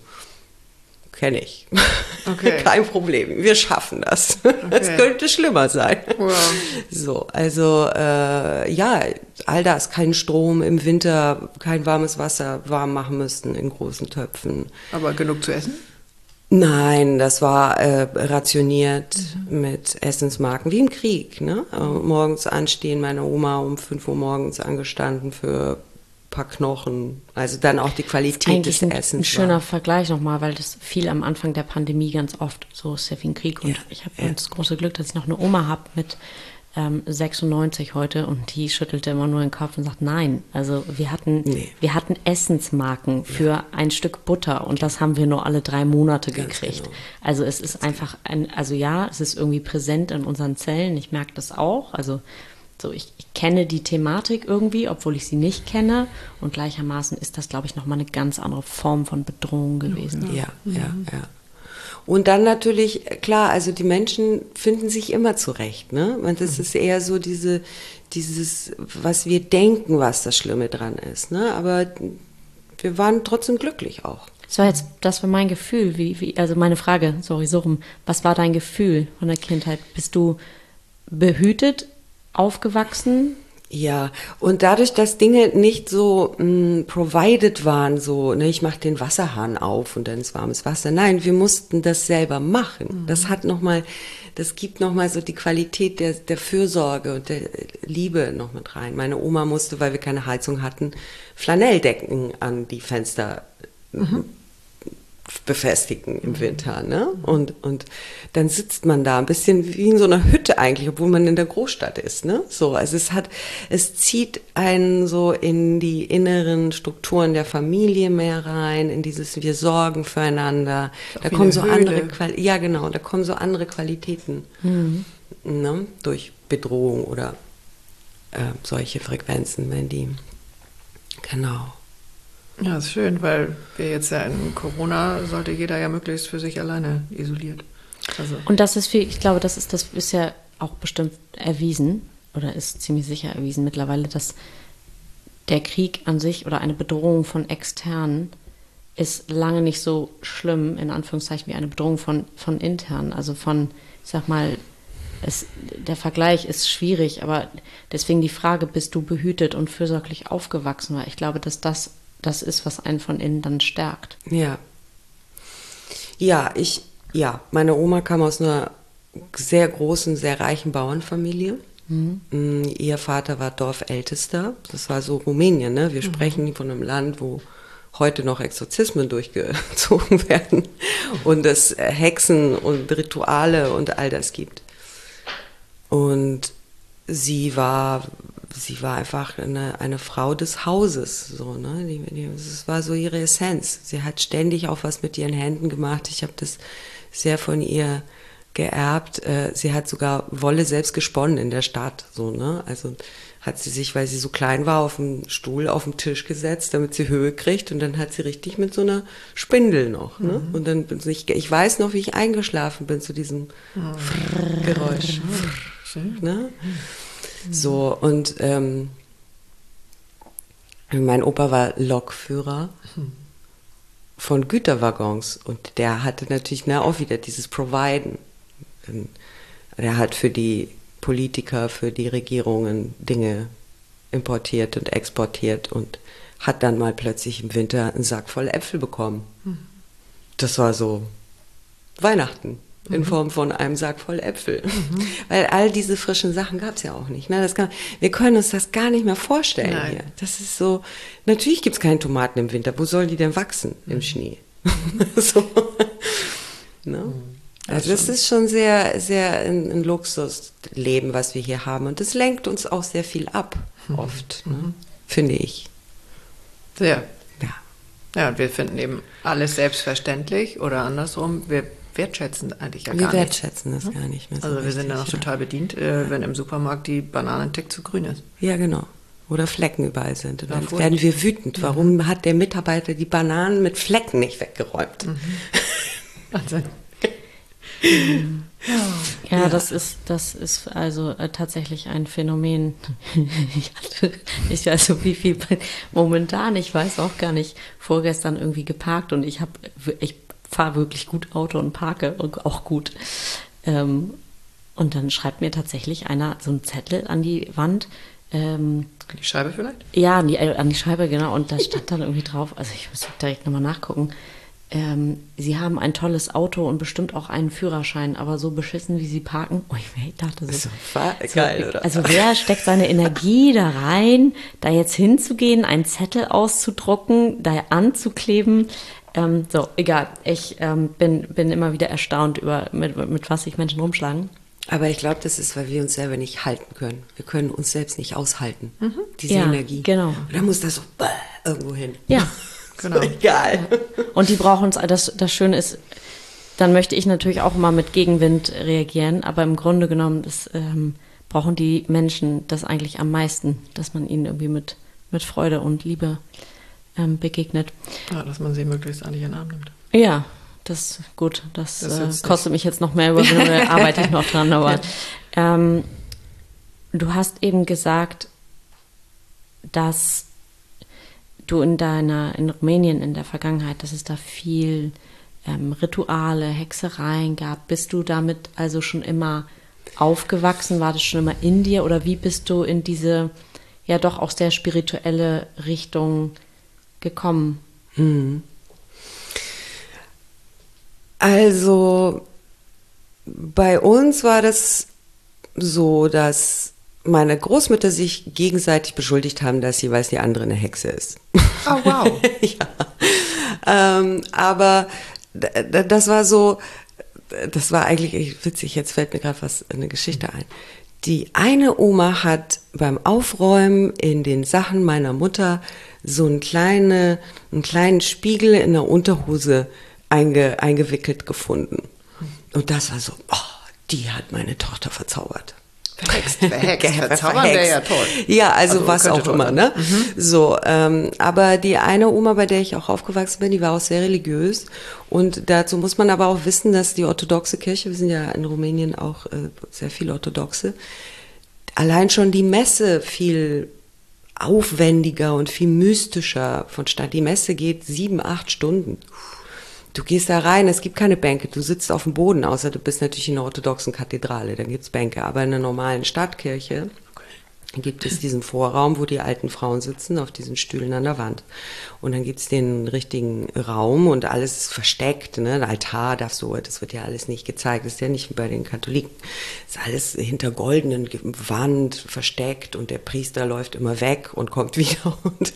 kenne ich. Okay. Kein Problem, wir schaffen das. Es okay. könnte schlimmer sein. Wow. So, also äh, ja, all das, kein Strom im Winter, kein warmes Wasser warm machen müssten in großen Töpfen. Aber genug zu essen? Nein, das war äh, rationiert mhm. mit Essensmarken, wie im Krieg. Ne? Äh, morgens anstehen, meine Oma um fünf Uhr morgens angestanden für ein paar Knochen. Also dann auch die Qualität des ein, Essens. Ein schöner war. Vergleich nochmal, weil das fiel am Anfang der Pandemie ganz oft. So ist ja wie ein Krieg. Und ja, ich habe ja. das große Glück, dass ich noch eine Oma habe mit ähm, sechsundneunzig heute, und die schüttelte immer nur den Kopf und sagt, nein, also wir hatten, nee. wir hatten Essensmarken für ja. ein Stück Butter, und das haben wir nur alle drei Monate Ganz gekriegt. Genau. Also es ist einfach, ein, also ja, es ist irgendwie präsent in unseren Zellen, ich merke das auch, also so, ich, ich kenne die Thematik irgendwie, obwohl ich sie nicht kenne, und gleichermaßen ist das, glaube ich, nochmal eine ganz andere Form von Bedrohung gewesen. Ja, mhm. ja, ja. Und dann natürlich, klar, also die Menschen finden sich immer zurecht, ne? Und das ist eher so diese, dieses, was wir denken, was das Schlimme dran ist, ne? Aber wir waren trotzdem glücklich auch. Das war jetzt, das war mein Gefühl, wie, wie, also meine Frage, sorry, so rum. Was war dein Gefühl von der Kindheit? Bist du behütet aufgewachsen? Ja, und dadurch, dass Dinge nicht so mh, provided waren, so, ne, ich mache den Wasserhahn auf und dann ist warmes Wasser. Nein, wir mussten das selber machen. Mhm. Das hat noch mal, das gibt nochmal so die Qualität der, der Fürsorge und der Liebe noch mit rein. Meine Oma musste, weil wir keine Heizung hatten, Flanelldecken an die Fenster mhm. befestigen im Winter, ne? Und, und dann sitzt man da ein bisschen wie in so einer Hütte eigentlich, obwohl man in der Großstadt ist, ne? So, also es hat, es zieht einen so in die inneren Strukturen der Familie mehr rein, in dieses wir sorgen füreinander. Da kommen so Höhle. andere, Quali- ja genau, da kommen so andere Qualitäten, mhm. ne? Durch Bedrohung oder äh, solche Frequenzen, wenn die, genau. Ja, ist schön, weil wir jetzt ja in Corona sollte jeder ja möglichst für sich alleine isoliert. Also. Und das ist viel, ich glaube, das ist, das ist ja auch bestimmt erwiesen oder ist ziemlich sicher erwiesen mittlerweile, dass der Krieg an sich oder eine Bedrohung von externen ist lange nicht so schlimm, in Anführungszeichen, wie eine Bedrohung von, von internen. Also von, ich sag mal, es, der Vergleich ist schwierig, aber deswegen die Frage, bist du behütet und fürsorglich aufgewachsen? Weil ich glaube, dass das das ist, was einen von innen dann stärkt. Ja. Ja, ich, ja, meine Oma kam aus einer sehr großen, sehr reichen Bauernfamilie. Mhm. Ihr Vater war Dorfältester. Das war so Rumänien, ne? Wir mhm. sprechen von einem Land, wo heute noch Exorzismen durchgezogen werden und es Hexen und Rituale und all das gibt. Und sie war Sie war einfach eine, eine Frau des Hauses, so, ne? Die, die, das war so ihre Essenz. Sie hat ständig auch was mit ihren Händen gemacht. Ich habe das sehr von ihr geerbt. Sie hat sogar Wolle selbst gesponnen in der Stadt, so, ne? Also hat sie sich, weil sie so klein war, auf einen Stuhl auf den Tisch gesetzt, damit sie Höhe kriegt, und dann hat sie richtig mit so einer Spindel noch, ne? Mhm. Und dann bin ich, ich weiß noch, wie ich eingeschlafen bin zu diesem mhm. Geräusch, mhm. ne? So, und ähm, mein Opa war Lokführer von Güterwaggons und der hatte natürlich na, auch wieder dieses Providen. Der hat für die Politiker, für die Regierungen Dinge importiert und exportiert und hat dann mal plötzlich im Winter einen Sack voll Äpfel bekommen. Das war so Weihnachten. In Form von einem Sack voll Äpfel. Mhm. Weil all diese frischen Sachen gab es ja auch nicht. Ne? Das kann, wir können uns das gar nicht mehr vorstellen Nein. hier. Das ist so, natürlich gibt es keine Tomaten im Winter. Wo sollen die denn wachsen? Mhm. Im Schnee. so. ne? mhm. Also das ist schon sehr, sehr ein, ein Luxusleben, was wir hier haben. Und das lenkt uns auch sehr viel ab, mhm. oft, ne? mhm. finde ich. Sehr. Ja. Ja, und wir finden eben alles selbstverständlich oder andersrum, wir wertschätzen eigentlich ja wir gar nicht. Wir wertschätzen das ja? gar nicht mehr so Also wir richtig, sind dann auch ja. total bedient, äh, wenn im Supermarkt die Banane einen Tick zu grün ist. Ja, genau. Oder Flecken überall sind. Und dann ja, werden wir wütend. Warum mhm. hat der Mitarbeiter die Bananen mit Flecken nicht weggeräumt? Mhm. Wahnsinn. ja, ja, das ist, das ist also äh, tatsächlich ein Phänomen. ich hatte, ich weiß so wie viel momentan, ich weiß auch gar nicht, vorgestern irgendwie geparkt und ich habe, ich fahre wirklich gut Auto und parke auch gut. Ähm, und dann schreibt mir tatsächlich einer so einen Zettel an die Wand. Ähm, an die Scheibe vielleicht? Ja, an die, an die Scheibe, genau. Und da stand dann irgendwie drauf, also ich muss direkt nochmal nachgucken, ähm, Sie haben ein tolles Auto und bestimmt auch einen Führerschein, aber so beschissen, wie Sie parken. Oh, ich dachte so. so geil, oder? Also wer steckt seine Energie da rein, da jetzt hinzugehen, einen Zettel auszudrucken, da anzukleben? Ähm, so, egal. Ich ähm, bin, bin immer wieder erstaunt über, mit, mit was sich Menschen rumschlagen. Aber ich glaube, das ist, weil wir uns selber nicht halten können. Wir können uns selbst nicht aushalten, mhm. diese ja, Energie. Genau. Und dann muss das so bäh, irgendwo hin. Ja, genau. Egal. Und die brauchen uns, das, das Schöne ist, dann möchte ich natürlich auch immer mit Gegenwind reagieren, aber im Grunde genommen das, ähm, brauchen die Menschen das eigentlich am meisten, dass man ihnen irgendwie mit, mit Freude und Liebe ähm, begegnet. Ja, dass man sie möglichst an ihren Arm nimmt. Ja, das ist gut. Das, das äh, kostet mich jetzt noch mehr Überwindung, da arbeite ich noch dran. Aber ja. ähm, du hast eben gesagt, dass du in deiner, in Rumänien in der Vergangenheit, dass es da viel ähm, Rituale, Hexereien gab. Bist du damit also schon immer aufgewachsen? War das schon immer in dir? Oder wie bist du in diese ja doch auch sehr spirituelle Richtung gekommen? Hm. Also bei uns war das so, dass meine Großmütter sich gegenseitig beschuldigt haben, dass jeweils die andere eine Hexe ist. Oh, wow. Ja. Ähm, aber d- das war so, das war eigentlich witzig, jetzt fällt mir gerade was, eine Geschichte ein. Die eine Oma hat beim Aufräumen in den Sachen meiner Mutter so einen, kleine, einen kleinen Spiegel in der Unterhose einge, eingewickelt gefunden. Und das war so, oh, die hat meine Tochter verzaubert. Verhext, verhext, verzaubern wäre ja toll. Ja, also, Also was könnte auch toll immer, sein. ne? So, ähm, aber die eine Oma, bei der ich auch aufgewachsen bin, die war auch sehr religiös. Und dazu muss man aber auch wissen, dass die orthodoxe Kirche, wir sind ja in Rumänien auch äh, sehr viel orthodoxe, allein schon die Messe viel aufwendiger und viel mystischer vonstatten. Die Messe geht sieben, acht Stunden. Du gehst da rein, es gibt keine Bänke, du sitzt auf dem Boden, außer du bist natürlich in der orthodoxen Kathedrale, da gibt's Bänke. Aber in der normalen Stadtkirche gibt es diesen Vorraum, wo die alten Frauen sitzen, auf diesen Stühlen an der Wand. Und dann gibt's den richtigen Raum und alles ist versteckt, ne? Ein Altar, das so, das wird ja alles nicht gezeigt, das ist ja nicht wie bei den Katholiken. Das ist alles hinter goldenen Wand versteckt und der Priester läuft immer weg und kommt wieder und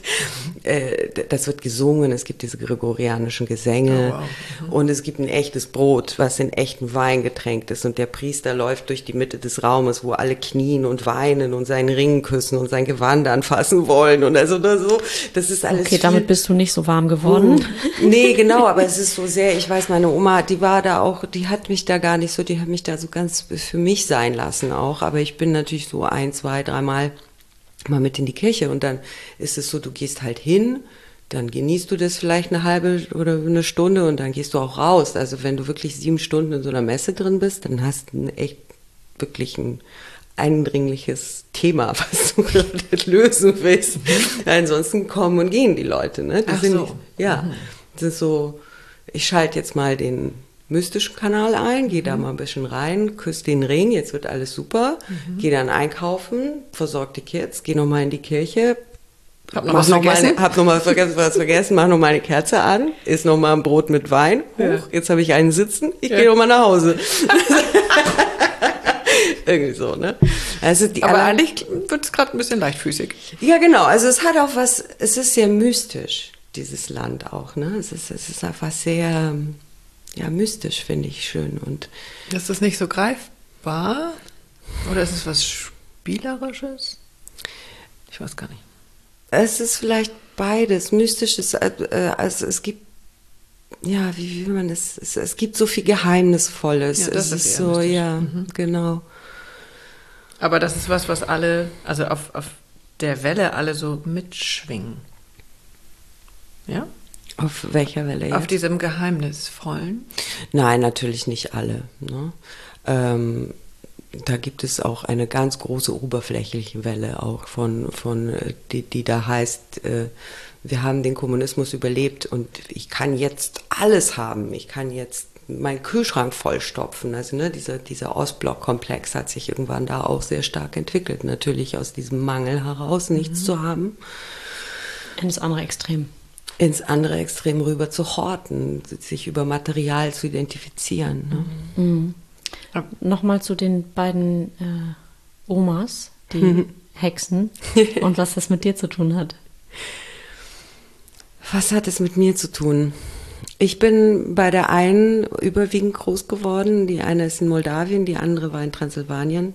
äh, das wird gesungen, es gibt diese gregorianischen Gesänge Oh, wow. Mhm. und es gibt ein echtes Brot, was in echten Wein getränkt ist und der Priester läuft durch die Mitte des Raumes, wo alle knien und weinen und seinen Ring küssen und sein Gewand anfassen wollen und also oder so. Das ist alles Okay, viel, damit bist du nicht so warm geworden. Uh, nee, genau, aber es ist so sehr, ich weiß, meine Oma, die war da auch, die hat mich da gar nicht so, die hat mich da so ganz für mich sein lassen auch, aber ich bin natürlich so ein, zwei, dreimal mal mit in die Kirche und dann ist es so, du gehst halt hin, dann genießt du das vielleicht eine halbe oder eine Stunde und dann gehst du auch raus. Also wenn du wirklich sieben Stunden in so einer Messe drin bist, dann hast du echt wirklich ein eindringliches Thema, was du gerade lösen willst. Ansonsten kommen und gehen die Leute. Ne? Die Ach sind, so. Ja, das ist so, ich schalte jetzt mal den mystischen Kanal ein, gehe da mal ein bisschen rein, küsse den Ring, jetzt wird alles super, mhm. gehe dann einkaufen, versorge die Kids, gehe nochmal in die Kirche, hab noch was vergessen, meine, hab noch mal vergessen, was vergessen, mach noch mal eine Kerze an, isst noch mal ein Brot mit Wein, hoch, ja. Jetzt habe ich einen sitzen, ich ja. gehe noch mal nach Hause. Irgendwie so, ne? Also die Aber allein, eigentlich wird es gerade ein bisschen leichtfüßig. Ja, genau. Also es hat auch was, es ist sehr mystisch, dieses Land auch, ne? Es ist, es ist einfach sehr, ja, mystisch, finde ich schön. Und ist das nicht so greifbar? Oder ist es was Spielerisches? Ich weiß gar nicht. Es ist vielleicht beides. Mystisch ist, äh, also es gibt, ja, wie, wie will man das, es, es gibt so viel Geheimnisvolles. Ja, das es ist, ist eher so, mystisch. ja, Mhm. genau. Aber das ist was, was alle, also auf, auf der Welle alle so mitschwingen. Ja? Auf welcher Welle jetzt? Auf diesem Geheimnisvollen? Nein, natürlich nicht alle. Ne? Ähm, da gibt es auch eine ganz große oberflächliche Welle auch von, von die, die da heißt, äh, wir haben den Kommunismus überlebt und ich kann jetzt alles haben. Ich kann jetzt meinen Kühlschrank vollstopfen. Also ne, dieser, dieser Ostblock-Komplex hat sich irgendwann da auch sehr stark entwickelt. Natürlich aus diesem Mangel heraus, nichts mhm. zu haben. Ins andere Extrem. Ins andere Extrem rüber zu horten, sich über Material zu identifizieren. Ne? Mhm. Nochmal zu den beiden äh, Omas, die mhm. Hexen, und was das mit dir zu tun hat. Was hat es mit mir zu tun? Ich bin bei der einen überwiegend groß geworden. Die eine ist in Moldawien, die andere war in Transsilvanien.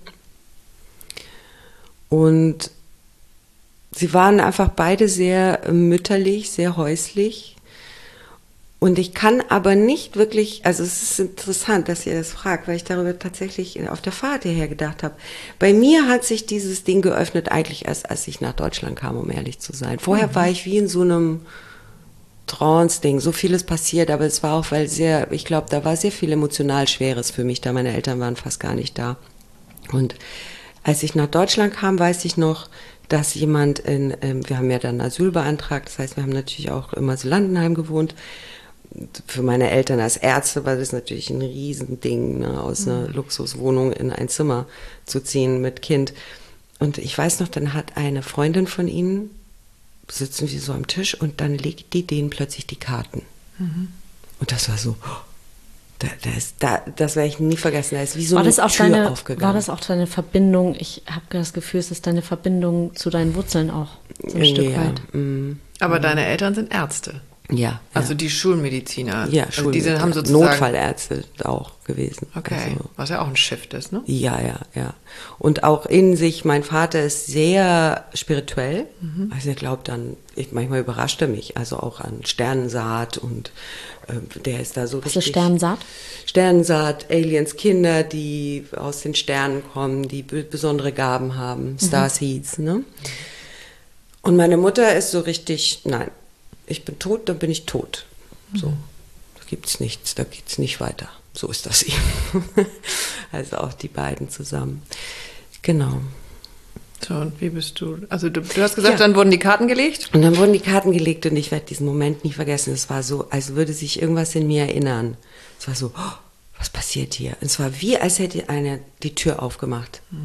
Und sie waren einfach beide sehr mütterlich, sehr häuslich. Und ich kann aber nicht wirklich, also es ist interessant, dass ihr das fragt, weil ich darüber tatsächlich auf der Fahrt hierher gedacht habe. Bei mir hat sich dieses Ding geöffnet eigentlich erst, als ich nach Deutschland kam, um ehrlich zu sein. Vorher mhm. war ich wie in so einem Trance-Ding, so vieles passiert, aber es war auch, weil sehr, ich glaube, da war sehr viel emotional Schweres für mich, da meine Eltern waren fast gar nicht da. Und als ich nach Deutschland kam, weiß ich noch, dass jemand in, ähm, wir haben ja dann Asyl beantragt, das heißt, wir haben natürlich auch im Asylantenheim gewohnt. Für meine Eltern als Ärzte war das natürlich ein Riesending, ne, aus einer mhm. Luxuswohnung in ein Zimmer zu ziehen mit Kind. und ich weiß noch, dann hat eine Freundin von ihnen, sitzen sie so am Tisch und dann legt die denen plötzlich die Karten. Mhm. Und das war so, da, da ist, da, das werde ich nie vergessen, da ist wie so war eine das auch Tür deine, aufgegangen. War das auch deine Verbindung, ich habe das Gefühl, es ist deine Verbindung zu deinen Wurzeln auch, so ein ja, Stück weit. Mm, Aber mm. deine Eltern sind Ärzte. Ja. Also ja. die Schulmediziner. Ja, also Schulmediziner. Die sind, haben sozusagen Notfallärzte auch gewesen. Okay, also, was ja auch ein Shift ist, ne? Ja, ja, ja. Und auch in sich, mein Vater ist sehr spirituell. Mhm. Also er glaubt an, ich, manchmal überrascht er mich, also auch an Sternensaat und äh, der ist da so was richtig. Was ist Sternensaat? Sternensaat, Aliens, Kinder, die aus den Sternen kommen, die b- besondere Gaben haben, mhm. Starseeds, ne? Und meine Mutter ist so richtig, nein, ich bin tot, dann bin ich tot. So, da gibt's nichts, da geht's nicht weiter. So ist das eben. Also auch die beiden zusammen. Genau. So, und wie bist du? Also du, du hast gesagt, ja. Dann wurden die Karten gelegt? Und dann wurden die Karten gelegt und ich werde diesen Moment nie vergessen. Es war so, als würde sich irgendwas in mir erinnern. Es war so, oh, was passiert hier? Und es war wie, als hätte einer die Tür aufgemacht. Mhm.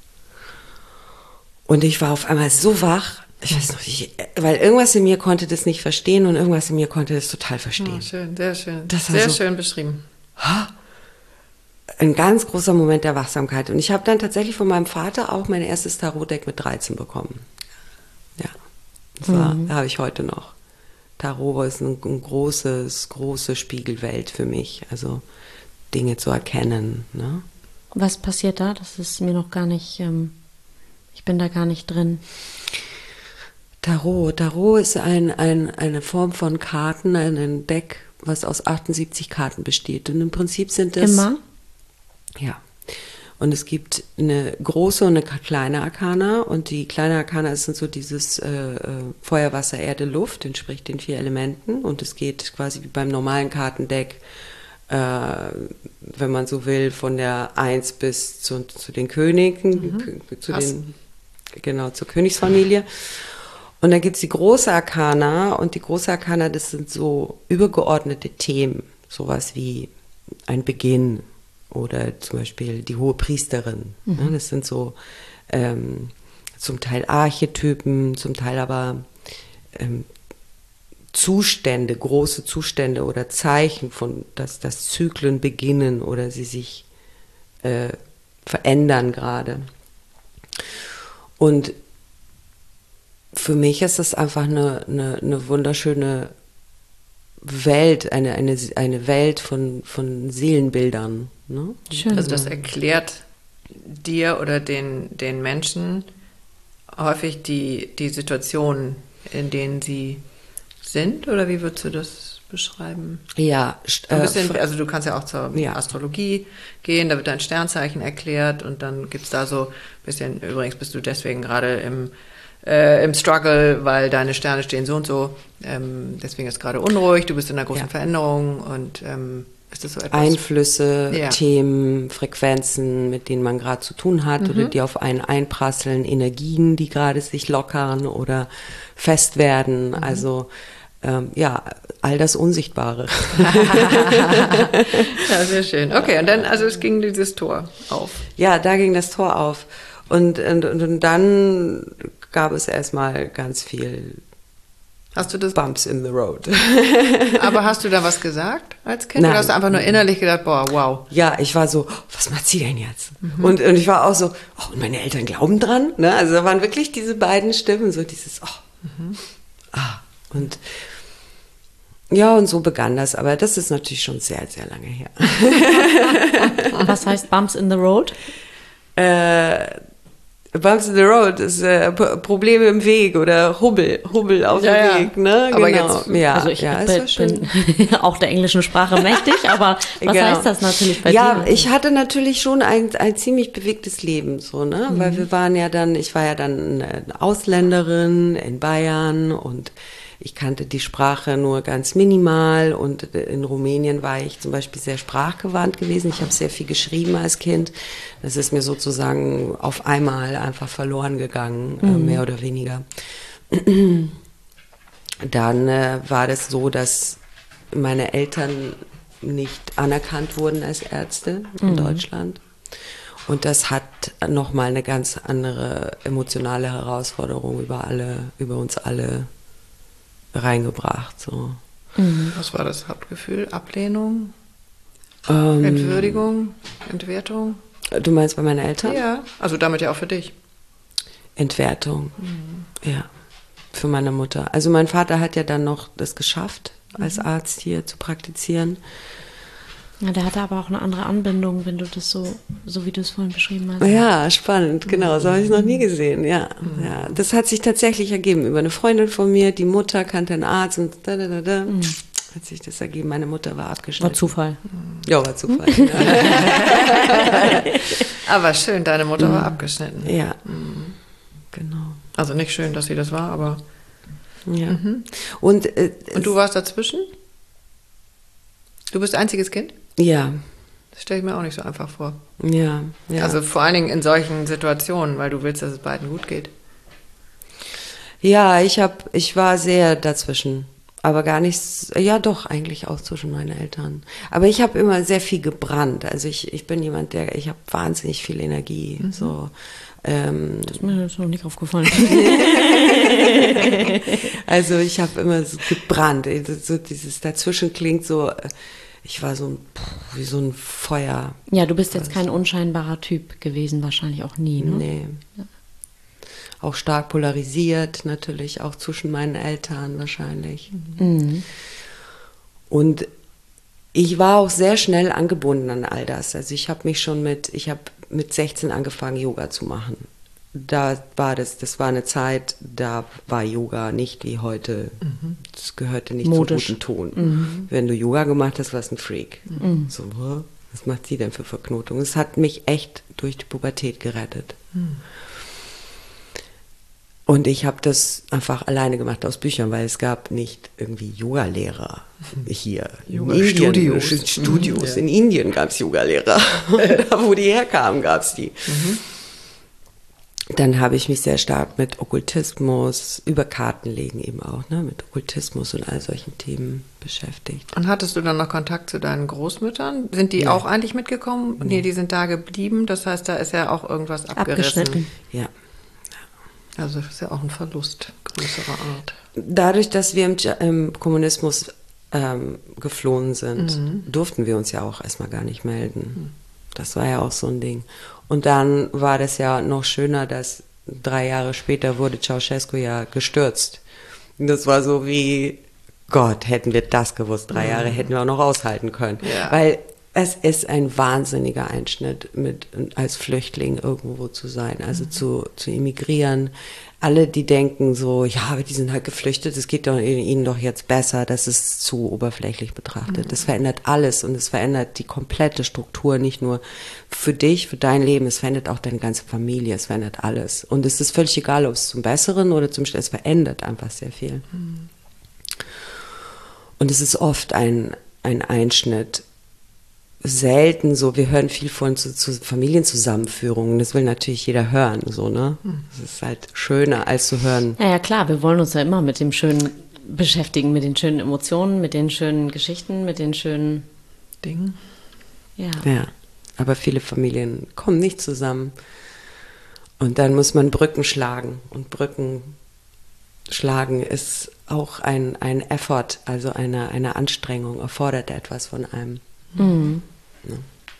Und ich war auf einmal so wach. Ich weiß noch nicht, weil irgendwas in mir konnte das nicht verstehen und irgendwas in mir konnte das total verstehen. Oh, schön, sehr schön. Das war sehr so, schön beschrieben. Ein ganz großer Moment der Wachsamkeit. Und ich habe dann tatsächlich von meinem Vater auch mein erstes Tarotdeck mit dreizehn bekommen. Ja, das war, mhm. habe ich heute noch. Tarot ist ein, ein großes, große Spiegelwelt für mich. Also Dinge zu erkennen. Ne? Was passiert da? Das ist mir noch gar nicht, ähm, ich bin da gar nicht drin. Tarot. Tarot ist ein, ein, eine Form von Karten, ein Deck, was aus achtundsiebzig Karten besteht. Und im Prinzip sind das... Immer? Ja. Und es gibt eine große und eine kleine Arkana. Und die kleine Arkana sind so dieses äh, Feuer, Wasser, Erde, Luft, entspricht den vier Elementen. Und es geht quasi wie beim normalen Kartendeck, äh, wenn man so will, von der eins bis zu, zu den Königen, mhm. zu den, genau, zur Königsfamilie. Und dann gibt es die große Arkana und die große Arkana, das sind so übergeordnete Themen, sowas wie ein Beginn oder zum Beispiel die hohe Priesterin. Mhm. Ja, das sind so ähm, zum Teil Archetypen, zum Teil aber ähm, Zustände, große Zustände oder Zeichen von, dass, dass Zyklen beginnen oder sie sich äh, verändern gerade. Und für mich ist das einfach eine, eine, eine wunderschöne Welt, eine, eine, eine Welt von, von Seelenbildern. Ne? Schön. Also das erklärt dir oder den, den Menschen häufig die, die Situationen, in denen sie sind, oder wie würdest du das beschreiben? Ja. Ein bisschen, also du kannst ja auch zur ja. Astrologie gehen, da wird dein Sternzeichen erklärt und dann gibt es da so ein bisschen, übrigens bist du deswegen gerade im Äh, im Struggle, weil deine Sterne stehen so und so, ähm, deswegen ist es gerade unruhig, du bist in einer großen ja. Veränderung und ähm, ist das so etwas? Einflüsse, ja. Themen, Frequenzen, mit denen man gerade zu tun hat mhm. oder die auf einen einprasseln, Energien, die gerade sich lockern oder fest werden, mhm. also ähm, ja, all das Unsichtbare. Ja, sehr schön. Okay, und dann, also es ging dieses Tor auf. Ja, da ging das Tor auf und, und, und dann gab es erstmal ganz viel hast du das Bumps in the road. Aber hast du da was gesagt als Kind? Nein. Oder hast du einfach nur innerlich gedacht, boah, wow. Ja, ich war so, was macht sie denn jetzt? Mhm. Und, und ich war auch so, oh, und meine Eltern glauben dran. Ne? Also da waren wirklich diese beiden Stimmen, so dieses, oh, mhm. ah. Und ja, und so begann das. Aber das ist natürlich schon sehr, sehr lange her. Was heißt Bumps in the road? Äh, Bumps in the road ist äh, Probleme im Weg oder Hubbel, Hubbel auf ja, dem Weg, ne? Aber genau. jetzt, ja, also ich ja, bin, bin auch der englischen Sprache mächtig, aber was genau. heißt das natürlich bei ja, dir? Ja, ich hatte natürlich schon ein, ein ziemlich bewegtes Leben, so, ne? Mhm. Weil wir waren ja dann, ich war ja dann eine Ausländerin in Bayern und ich kannte die Sprache nur ganz minimal und in Rumänien war ich zum Beispiel sehr sprachgewandt gewesen. Ich habe sehr viel geschrieben als Kind. Das ist mir sozusagen auf einmal einfach verloren gegangen, mhm. äh, mehr oder weniger. Dann äh, war das so, dass meine Eltern nicht anerkannt wurden als Ärzte in mhm. Deutschland. Und das hat nochmal eine ganz andere emotionale Herausforderung über alle, über uns alle reingebracht. So. Mhm. Was war das Hauptgefühl? Ablehnung? Ähm, Entwürdigung? Entwertung? Du meinst bei meinen Eltern? Ja, also damit ja auch für dich. Entwertung, mhm. ja, für meine Mutter. Also mein Vater hat ja dann noch das geschafft, als Arzt hier zu praktizieren. Ja, der hatte aber auch eine andere Anbindung, wenn du das so, so wie du es vorhin beschrieben hast. Ja, spannend, genau, so habe ich es noch nie gesehen, ja. Mhm. ja. Das hat sich tatsächlich ergeben über eine Freundin von mir, die Mutter kannte einen Arzt und da, da, da, da. Mhm. Hat sich das ergeben, meine Mutter war abgeschnitten. War Zufall. Ja, war Zufall. Aber schön, deine Mutter mhm. war abgeschnitten. Ja, mhm. genau. Also nicht schön, dass sie das war, aber... Ja. Mhm. Und, äh, und du warst dazwischen? Du bist einziges Kind? Ja. Das stelle ich mir auch nicht so einfach vor. Ja, ja. Also vor allen Dingen in solchen Situationen, weil du willst, dass es beiden gut geht. Ja, ich hab, ich war sehr dazwischen. Aber gar nichts, ja doch, eigentlich auch zwischen meinen Eltern. Aber ich habe immer sehr viel gebrannt. Also ich, ich bin jemand, der, ich habe wahnsinnig viel Energie. Mhm. So, ähm, das ist mir jetzt noch nicht aufgefallen. Also ich habe immer so gebrannt. So dieses dazwischen klingt so, ich war so wie so ein Feuer. Ja, du bist jetzt kein unscheinbarer Typ gewesen, wahrscheinlich auch nie, ne? Nee. Ja. Auch stark polarisiert, natürlich, auch zwischen meinen Eltern wahrscheinlich. Mhm. Und ich war auch sehr schnell angebunden an all das. Also ich habe mich schon mit, ich habe mit sechzehn angefangen, Yoga zu machen. Da war das, das war eine Zeit, da war Yoga nicht wie heute. Mhm. Das gehörte nicht Modisch. Zum guten Ton. Mhm. Wenn du Yoga gemacht hast, warst du ein Freak. Mhm. So, was macht sie denn für Verknotungen? Es hat mich echt durch die Pubertät gerettet. Mhm. Und ich habe das einfach alleine gemacht aus Büchern, weil es gab nicht irgendwie Yoga-Lehrer hier. Yoga-Studios. Studios. In Indien gab es Yoga-Lehrer. Da, wo die herkamen, gab es die. Mhm. Dann habe ich mich sehr stark mit Okkultismus, über Kartenlegen eben auch, ne, mit Okkultismus und all solchen Themen beschäftigt. Und hattest du dann noch Kontakt zu deinen Großmüttern? Sind die ja. auch eigentlich mitgekommen? Nee, die sind da geblieben. Das heißt, da ist ja auch irgendwas abgerissen. Abgeschnitten. Ja. Also das ist ja auch ein Verlust größerer Art. Dadurch, dass wir im, im Kommunismus ähm, geflohen sind, mhm. durften wir uns ja auch erstmal gar nicht melden. Mhm. Das war ja auch so ein Ding. Und dann war das ja noch schöner, dass drei Jahre später wurde Ceausescu ja gestürzt. Und das war so wie, Gott, hätten wir das gewusst, drei mhm. Jahre hätten wir auch noch aushalten können. Ja. Weil es ist ein wahnsinniger Einschnitt, mit als Flüchtling irgendwo zu sein, also mhm. zu, zu emigrieren. Alle, die denken so, ja, aber die sind halt geflüchtet, es geht doch ihnen doch jetzt besser, das ist zu oberflächlich betrachtet. Mhm. Das verändert alles und es verändert die komplette Struktur, nicht nur für dich, für dein Leben, es verändert auch deine ganze Familie, es verändert alles. Und es ist völlig egal, ob es zum Besseren oder zum Schlechten, es verändert einfach sehr viel. Mhm. Und es ist oft ein, ein Einschnitt, selten so, wir hören viel von zu, zu Familienzusammenführungen, das will natürlich jeder hören, so, ne? Das ist halt schöner, als zu hören. Naja, klar, wir wollen uns ja immer mit dem Schönen beschäftigen, mit den schönen Emotionen, mit den schönen Geschichten, mit den schönen Dingen. Ja. Ja, aber viele Familien kommen nicht zusammen und dann muss man Brücken schlagen und Brücken schlagen ist auch ein, ein Effort, also eine, eine Anstrengung, erfordert etwas von einem. Mhm. Ja.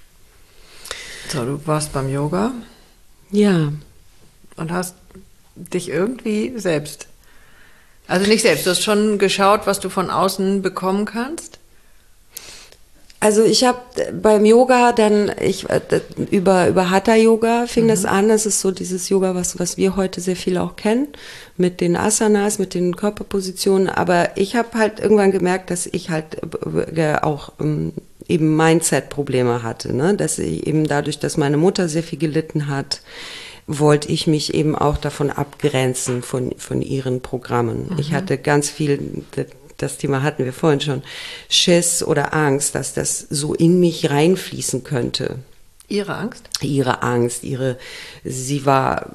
So, du warst beim Yoga. Ja. Und hast dich irgendwie selbst, also nicht selbst, du hast schon geschaut, was du von außen bekommen kannst? Also ich habe beim Yoga dann, ich über, über Hatha-Yoga fing mhm. das an, das ist so dieses Yoga, was, was wir heute sehr viel auch kennen, mit den Asanas, mit den Körperpositionen, aber ich habe halt irgendwann gemerkt, dass ich halt auch eben Mindset-Probleme hatte, ne? Dass ich eben dadurch, dass meine Mutter sehr viel gelitten hat, wollte ich mich eben auch davon abgrenzen von, von ihren Programmen. Mhm. Ich hatte ganz viel, das Thema hatten wir vorhin schon, Schiss oder Angst, dass das so in mich reinfließen könnte. Ihre Angst? Ihre Angst, ihre, sie war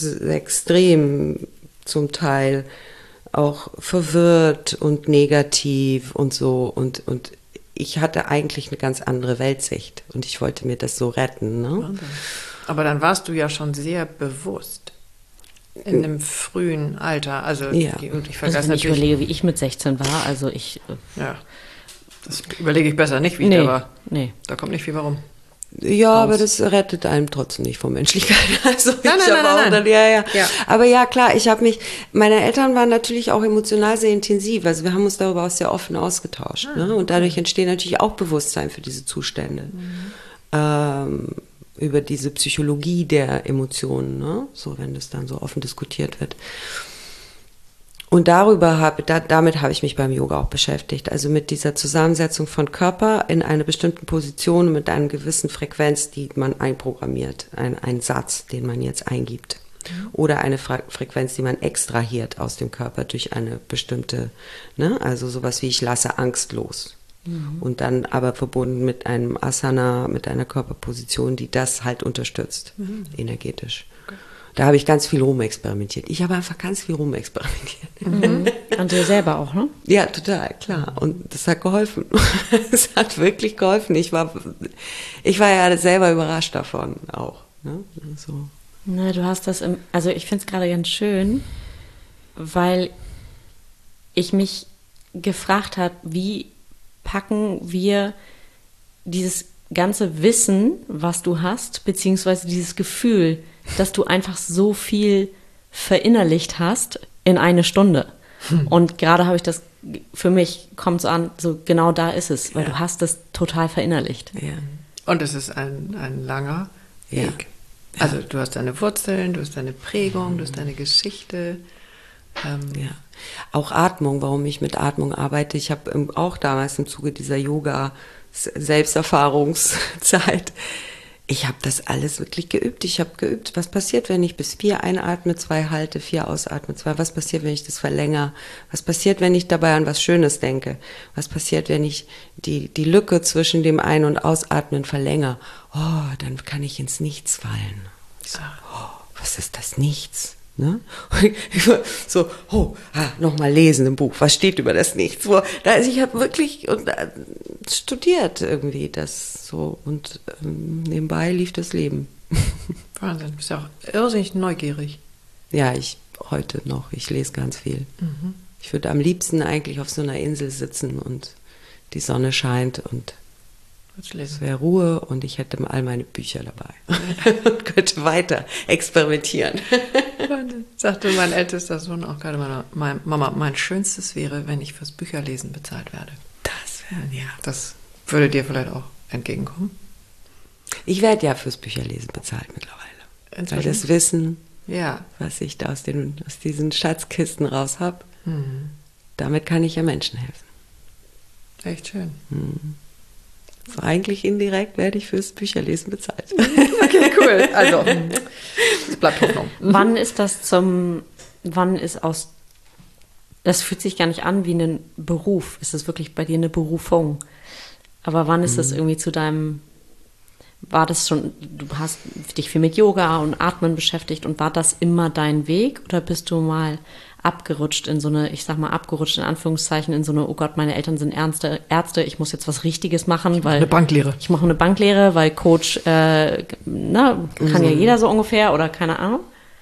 extrem zum Teil auch verwirrt und negativ und so und, und ich hatte eigentlich eine ganz andere Weltsicht und ich wollte mir das so retten, ne? Aber dann warst du ja schon sehr bewusst in einem frühen Alter. Also Ja. und ich vergesse Also wenn ich natürlich. überlege, wie ich mit sechzehn war, also ich... äh, Ja, das überlege ich besser nicht, wie ich Nee, da war. nee. Da kommt nicht viel warum. Ja, Aus. aber das rettet einem trotzdem nicht vor Menschlichkeit. Also Nein, ich nein, hab nein, auch nein, dann, nein. ja, ja, Ja. Aber ja, klar, ich habe mich, meine Eltern waren natürlich auch emotional sehr intensiv. Also wir haben uns darüber auch sehr offen ausgetauscht. Ah, ne? Und dadurch entsteht natürlich auch Bewusstsein für diese Zustände. Mhm. Ähm, über diese Psychologie der Emotionen, ne? So wenn das dann so offen diskutiert wird. Und darüber habe, da, damit habe ich mich beim Yoga auch beschäftigt. Also mit dieser Zusammensetzung von Körper in einer bestimmten Position mit einer gewissen Frequenz, die man einprogrammiert. Ein, ein Satz, den man jetzt eingibt. Oder eine Fre- Frequenz, die man extrahiert aus dem Körper durch eine bestimmte, ne? Also sowas wie ich lasse Angst los. Mhm. Und dann aber verbunden mit einem Asana, mit einer Körperposition, die das halt unterstützt, mhm. energetisch. Okay. Da habe ich ganz viel rumexperimentiert. Ich habe einfach ganz viel rumexperimentiert. Mhm. An dir selber auch, ne? Ja, total, klar. Und das hat geholfen. Es hat wirklich geholfen. Ich war, ich war ja selber überrascht davon auch. Ne? So. Na, du hast das im, also ich finde es gerade ganz schön, weil ich mich gefragt habe, wie packen wir dieses ganze Wissen, was du hast, beziehungsweise dieses Gefühl, dass du einfach so viel verinnerlicht hast in eine Stunde. Hm. Und gerade habe ich das, für mich kommt es an, so genau da ist es, weil ja. du hast das total verinnerlicht. Ja. Und es ist ein, ein langer ja. Weg. Also du hast deine Wurzeln, du hast deine Prägung, du hast deine Geschichte. Ähm ja. Auch Atmung, warum ich mit Atmung arbeite. Ich habe auch damals im Zuge dieser Yoga-Selbsterfahrungszeit, ich habe das alles wirklich geübt. Ich habe geübt, was passiert, wenn ich bis vier einatme, zwei halte, vier ausatme, zwei. Was passiert, wenn ich das verlängere? Was passiert, wenn ich dabei an was Schönes denke? Was passiert, wenn ich die, die Lücke zwischen dem Ein- und Ausatmen verlängere? Oh, dann kann ich ins Nichts fallen. Ich so, oh, was ist das Nichts? Ne? So, oh, ah, nochmal lesen im Buch, was steht über das Nichts? Wo, da, also ich habe wirklich und, äh, studiert irgendwie das so und ähm, nebenbei lief das Leben. Wahnsinn, du bist ja auch irrsinnig neugierig. Ja, ich heute noch, ich lese ganz viel. Mhm. Ich würde am liebsten eigentlich auf so einer Insel sitzen und die Sonne scheint und es wäre Ruhe und ich hätte all meine Bücher dabei und könnte weiter experimentieren. Sagte mein ältester Sohn auch gerade meiner mein, Mama, mein Schönstes wäre, wenn ich fürs Bücherlesen bezahlt werde. Das wäre, ja. Das würde dir vielleicht auch entgegenkommen? Ich werde ja fürs Bücherlesen bezahlt mittlerweile. Inzwischen? Weil das Wissen, ja. was ich da aus, den, aus diesen Schatzkisten raus habe, mhm. damit kann ich ja Menschen helfen. Echt schön. Mhm. So eigentlich indirekt werde ich fürs Bücherlesen bezahlt. Okay, cool. Also, es bleibt Hoffnung. Wann ist das zum, wann ist aus, das fühlt sich gar nicht an wie ein Beruf. Ist das wirklich bei dir eine Berufung? Aber wann ist das irgendwie zu deinem, war das schon, du hast dich viel mit Yoga und Atmen beschäftigt und war das immer dein Weg oder bist du mal abgerutscht in so eine, ich sag mal abgerutscht in Anführungszeichen, in so eine, oh Gott, meine Eltern sind Ärzte, Ärzte, ich muss jetzt was Richtiges machen, weil... Eine Banklehre. Ich mache eine Banklehre, weil Coach, äh, na, kann mhm. ja jeder so ungefähr oder keine Ahnung.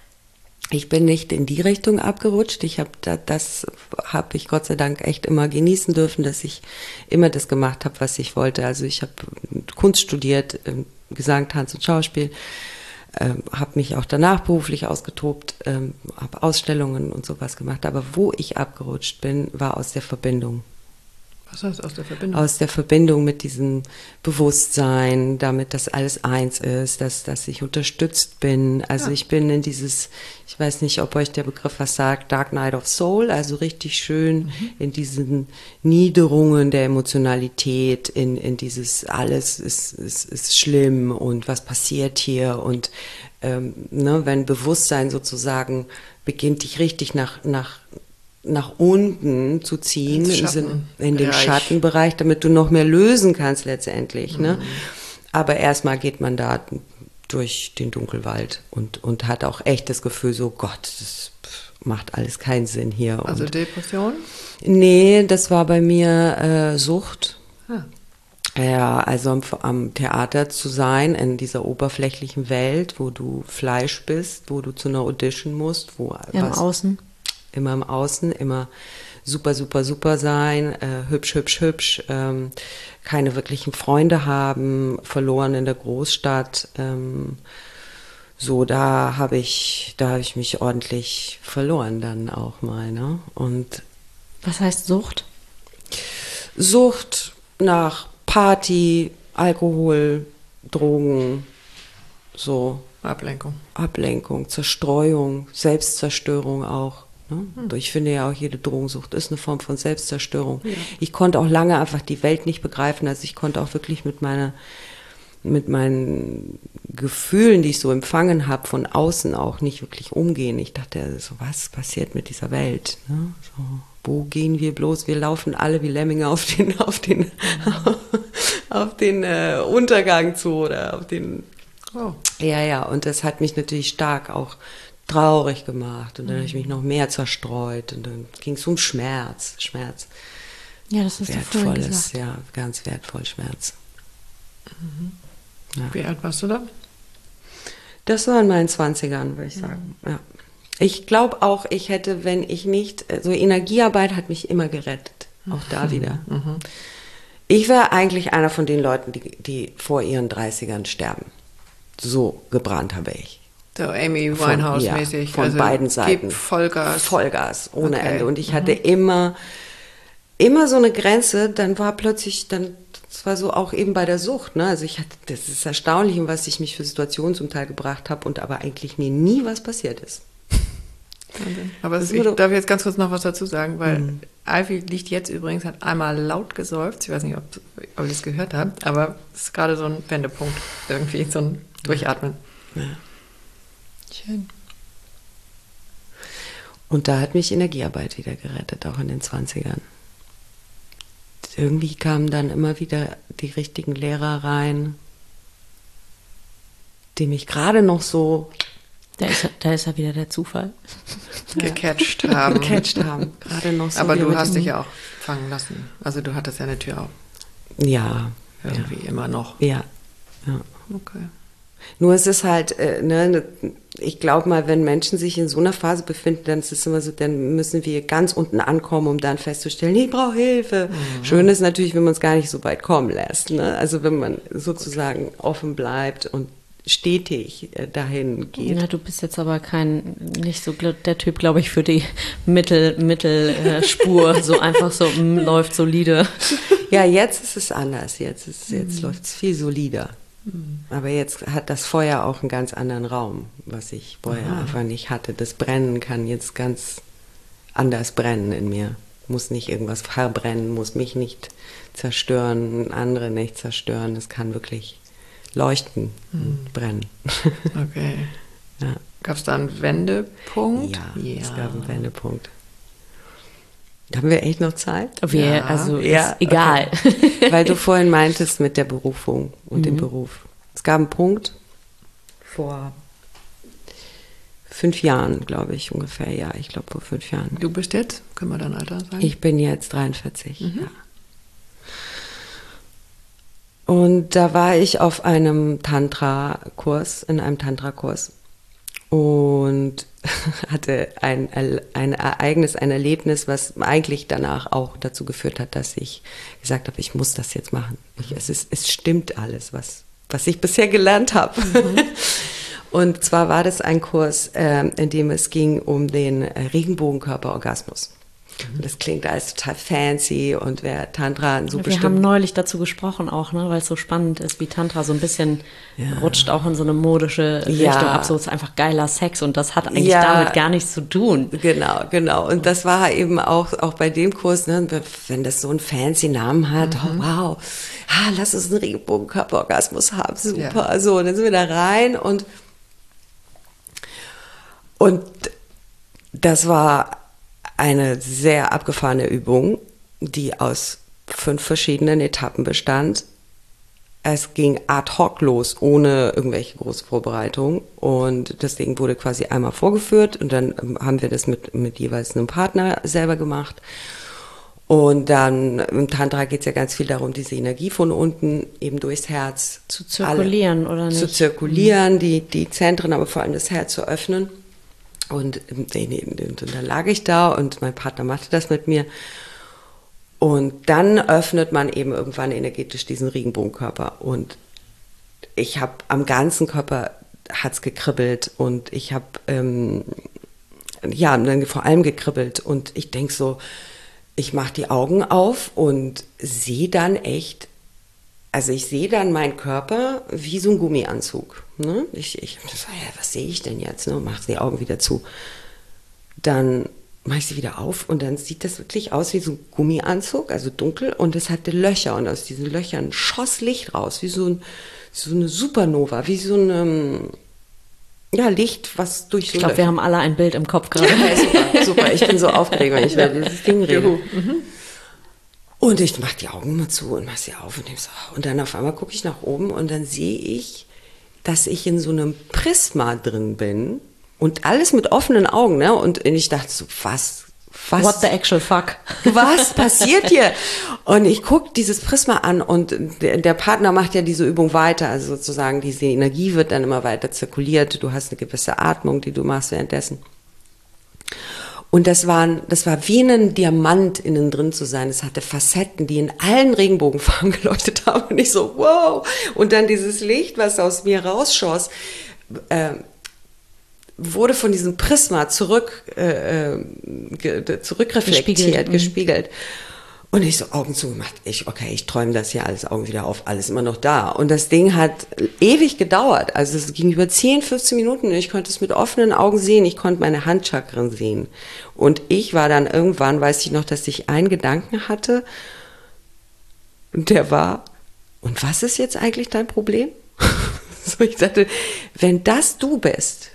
Ich bin nicht in die Richtung abgerutscht. Ich habe da, das habe ich Gott sei Dank echt immer genießen dürfen, dass ich immer das gemacht habe, was ich wollte. Also ich habe Kunst studiert, Gesang, Tanz und Schauspiel. Ähm, habe mich auch danach beruflich ausgetobt, ähm, habe Ausstellungen und sowas gemacht. Aber wo ich abgerutscht bin, war aus der Verbindung. Was heißt aus der Verbindung? Aus der Verbindung mit diesem Bewusstsein, damit das alles eins ist, dass, dass ich unterstützt bin. Also ja. ich bin in dieses, ich weiß nicht, ob euch der Begriff was sagt, Dark Night of Soul, also richtig schön mhm. in diesen Niederungen der Emotionalität, in, in dieses alles ist, ist, ist schlimm und was passiert hier und ähm, ne, wenn Bewusstsein sozusagen beginnt, dich richtig nach, nach nach unten zu ziehen, in, in den Schattenbereich, damit du noch mehr lösen kannst letztendlich. Mhm. Ne? Aber erstmal geht man da durch den Dunkelwald und, und hat auch echt das Gefühl, so Gott, das macht alles keinen Sinn hier. Also und, Depression? Nee, das war bei mir äh, Sucht. Ah. Ja, also am, am Theater zu sein, in dieser oberflächlichen Welt, wo du Fleisch bist, wo du zu einer Audition musst, wo Ja, im was, Außen. immer im Außen, immer super, super, super sein, äh, hübsch, hübsch, hübsch, ähm, keine wirklichen Freunde haben, verloren in der Großstadt. Ähm, so, da habe ich, da habe ich mich ordentlich verloren dann auch mal, ne? Und Was heißt Sucht? Sucht nach Party, Alkohol, Drogen, so Ablenkung. Ablenkung, Zerstreuung, Selbstzerstörung auch. Ne? Hm. Ich finde ja auch, jede Drogensucht ist eine Form von Selbstzerstörung. Ja. Ich konnte auch lange einfach die Welt nicht begreifen, also ich konnte auch wirklich mit meiner, mit meinen Gefühlen, die ich so empfangen habe, von außen auch nicht wirklich umgehen. Ich dachte, so was passiert mit dieser Welt? Ne? So, wo gehen wir bloß? Wir laufen alle wie Lemminge auf den, auf den, mhm. auf den äh, Untergang zu oder auf den. Oh. Ja, ja, und das hat mich natürlich stark auch traurig gemacht und dann mhm. habe ich mich noch mehr zerstreut und dann ging es um Schmerz, Schmerz. Ja, das ist wertvolles, ja, ganz wertvoll Schmerz. Mhm. Ja. Wie alt warst du da? Das war in meinen Zwanzigern, würde ich sagen. Mhm. Ja. Ich glaube auch, ich hätte, wenn ich nicht, so Energiearbeit hat mich immer gerettet, auch da wieder. Mhm. Ich wäre eigentlich einer von den Leuten, die, die vor ihren dreißigern sterben. So gebrannt habe ich. So Amy Winehouse-mäßig. Ja, von also beiden Seiten. Gib Vollgas. Vollgas, ohne Okay. Ende. Und ich Mhm. hatte immer, immer so eine Grenze, dann war plötzlich, dann, das war so auch eben bei der Sucht, ne? Also ich hatte, das ist erstaunlich, in was ich mich für Situationen zum Teil gebracht habe und aber eigentlich mir nie was passiert ist. Aber ich darf jetzt ganz kurz noch was dazu sagen, weil mhm. Ivy liegt jetzt übrigens, hat einmal laut geseufzt, ich weiß nicht, ob, ob ihr das gehört habt, aber es ist gerade so ein Wendepunkt, irgendwie so ein Durchatmen. Ja. Schön. Und da hat mich Energiearbeit wieder gerettet, auch in den zwanzigern. Irgendwie kamen dann immer wieder die richtigen Lehrer rein, die mich gerade noch so... Da ist, da ist ja wieder der Zufall. Gecatcht haben. Gecatcht haben. Gerade noch so. Aber du hast dich ja auch fangen lassen. Also du hattest ja eine Tür auf. Ja. Irgendwie ja. immer noch. Ja. ja. Okay. Nur es ist halt, äh, ne, ich glaube mal, wenn Menschen sich in so einer Phase befinden, dann ist es immer so, dann müssen wir ganz unten ankommen, um dann festzustellen, ich brauche Hilfe. Mhm. Schön ist natürlich, wenn man es gar nicht so weit kommen lässt. Ne? Also wenn man sozusagen Gut. offen bleibt und stetig dahin geht. Ja, du bist jetzt aber kein, nicht so der Typ, glaube ich, für die Mittel, Mittelspur, so einfach so mh, läuft solide. Ja, jetzt ist es anders, jetzt, ist, jetzt mhm. läuft es viel solider. Mhm. Aber jetzt hat das Feuer auch einen ganz anderen Raum, was ich vorher Aha. einfach nicht hatte. Das Brennen kann jetzt ganz anders brennen in mir. Muss nicht irgendwas verbrennen, muss mich nicht zerstören, andere nicht zerstören. Das kann wirklich leuchten und hm. brennen. Okay. Ja. Gab es da einen Wendepunkt? Ja, ja, es gab einen Wendepunkt. Haben wir echt noch Zeit? Wir, ja. Also ja, ist egal. Okay. Weil du vorhin meintest mit der Berufung und mhm. dem Beruf. Es gab einen Punkt vor fünf Jahren, glaube ich, ungefähr. Ja, ich glaube vor fünf Jahren. Du bist jetzt? Können wir dein Alter sagen? Ich bin jetzt dreiundvierzig, mhm. ja. Und da war ich auf einem Tantra-Kurs, in einem Tantra-Kurs und hatte ein, ein Ereignis, ein Erlebnis, was eigentlich danach auch dazu geführt hat, dass ich gesagt habe, ich muss das jetzt machen. Ich, es, ist, es stimmt alles, was, was ich bisher gelernt habe. Mhm. Und zwar war das ein Kurs, äh, in dem es ging um den Regenbogenkörperorgasmus. Und das klingt alles total fancy und wer Tantra so Wir bestimmt... haben neulich dazu gesprochen auch, ne, weil es so spannend ist, wie Tantra so ein bisschen ja. rutscht auch in so eine modische Richtung ja. ab, so ist einfach geiler Sex und das hat eigentlich ja. damit gar nichts zu tun. Genau, genau. Und das war eben auch, auch bei dem Kurs, ne, wenn das so einen fancy Namen hat, mhm. oh, wow, ah, lass uns einen Regenbogenkörperorgasmus haben, super. Ja. So, und dann sind wir da rein und, und das war eine sehr abgefahrene Übung, die aus fünf verschiedenen Etappen bestand. Es ging ad hoc los, ohne irgendwelche große Vorbereitung. Und das Ding wurde quasi einmal vorgeführt und dann haben wir das mit, mit jeweils einem Partner selber gemacht. Und dann im Tantra geht es ja ganz viel darum, diese Energie von unten eben durchs Herz zu zirkulieren, alle, oder nicht? Zu zirkulieren, mhm. die, die Zentren, aber vor allem das Herz zu öffnen. Und, und dann lag ich da und mein Partner machte das mit mir. Und dann öffnet man eben irgendwann energetisch diesen Regenbogenkörper. Und ich habe am ganzen Körper hat's gekribbelt und ich habe ähm, ja dann vor allem gekribbelt. Und ich denke so, ich mache die Augen auf und sehe dann echt, also ich sehe dann meinen Körper wie so ein Gummianzug. Ne? Ich, ich so, ja, was sehe ich denn jetzt? Ne? Mach die Augen wieder zu. Dann mache ich sie wieder auf und dann sieht das wirklich aus wie so ein Gummianzug, also dunkel, und es hatte Löcher und aus diesen Löchern schoss Licht raus, wie so, ein, so eine Supernova, wie so ein ja, Licht, was durch so Ich glaube, wir haben alle ein Bild im Kopf gerade. Ja, super, super, ich bin so aufgeregt, wenn ich über dieses Ding rede. Mhm. Und ich mache die Augen immer zu und mache sie auf und, so. Und dann auf einmal gucke ich nach oben und dann sehe ich, dass ich in so einem Prisma drin bin und alles mit offenen Augen, ne? Und ich dachte so, was, was? What the actual fuck? Was passiert hier? Und ich gucke dieses Prisma an und der, der Partner macht ja diese Übung weiter, also sozusagen diese Energie wird dann immer weiter zirkuliert, du hast eine gewisse Atmung, die du machst währenddessen. Und das, waren, das war wie ein Diamant innen drin zu sein. Es hatte Facetten, die in allen Regenbogenfarben geleuchtet haben. Und ich so, wow. Und dann dieses Licht, was aus mir rausschoss, äh, wurde von diesem Prisma zurück, äh, ge, zurückreflektiert, gespiegelt. gespiegelt. Und ich so Augen zugemacht. Ich, okay, ich träume das hier alles, Augen wieder auf, alles immer noch da. Und das Ding hat ewig gedauert. Also es ging über zehn, fünfzehn Minuten. Ich konnte es mit offenen Augen sehen. Ich konnte meine Handchakren sehen. Und ich war dann irgendwann, weiß ich noch, dass ich einen Gedanken hatte. Und der war, und was ist jetzt eigentlich dein Problem? So, ich dachte, wenn das du bist,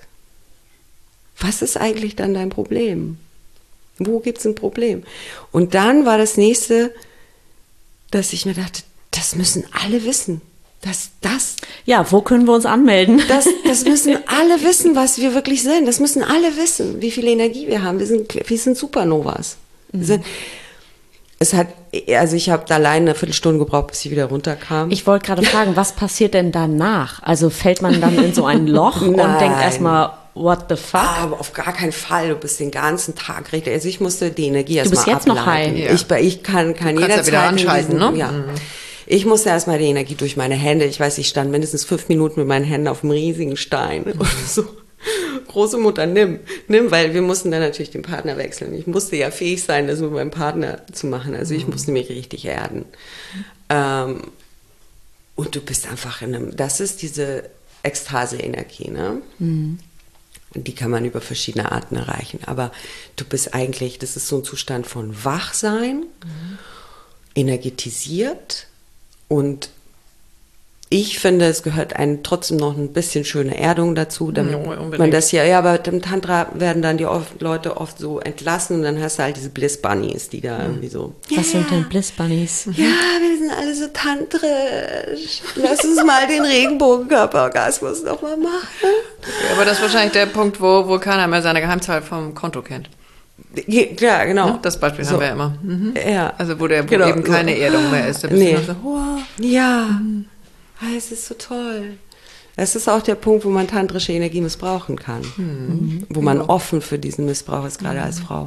was ist eigentlich dann dein Problem? Wo gibt es ein Problem? Und dann war das nächste, dass ich mir dachte, das müssen alle wissen. Dass das, ja, wo können wir uns anmelden? Das, das müssen alle wissen, was wir wirklich sind. Das müssen alle wissen, wie viel Energie wir haben. Wir sind, wir sind Supernovas. Mhm. Wir sind, es hat, also ich habe da allein eine Viertelstunde gebraucht, bis ich wieder runterkam. Ich wollte gerade fragen, was passiert denn danach? Also fällt man dann in so ein Loch und denkt erstmal, what the fuck? Ah, aber auf gar keinen Fall. Du bist den ganzen Tag richtig. Also ich musste die Energie erstmal ableiten. Du bist jetzt ableiten. noch high. Ich, ich kann, kann du jederzeit ja wieder anschalten, diesen, ne? Ja. Mhm. Ich musste erstmal die Energie durch meine Hände. Ich weiß, ich stand mindestens fünf Minuten mit meinen Händen auf einem riesigen Stein. Mhm. Und so, große Mutter, nimm, nimm, weil wir mussten dann natürlich den Partner wechseln. Ich musste ja fähig sein, das mit meinem Partner zu machen. Also ich mhm. musste mich richtig erden. Mhm. Ähm, und du bist einfach in einem, das ist diese Ekstase-Energie, ne? Mhm. Die kann man über verschiedene Arten erreichen. Aber du bist eigentlich, das ist so ein Zustand von Wachsein, mhm. energetisiert. Und ich finde, es gehört ein, trotzdem noch ein bisschen schöne Erdung dazu, damit ja, man das hier, ja, aber im Tantra werden dann die oft, Leute oft so entlassen und dann hast du halt diese Bliss Bunnies, die da mhm. irgendwie so. Was ja, sind denn Bliss Bunnies? Ja, wir sind alle so tantrisch. Lass uns mal den Regenbogenkörperorgasmus nochmal machen. Ja, aber das ist wahrscheinlich der Punkt, wo, wo keiner mehr seine Geheimzahl vom Konto kennt. Ja, genau. Das Beispiel so. haben wir ja immer. Mhm. Ja. Also wo, der, wo genau. eben keine so. Erdung mehr ist. Da bist nee. du noch so, wow. Ja. Mhm. Es ist so toll. Es ist auch der Punkt, wo man tantrische Energie missbrauchen kann. Mhm. Wo man ja. offen für diesen Missbrauch ist, gerade mhm. als Frau.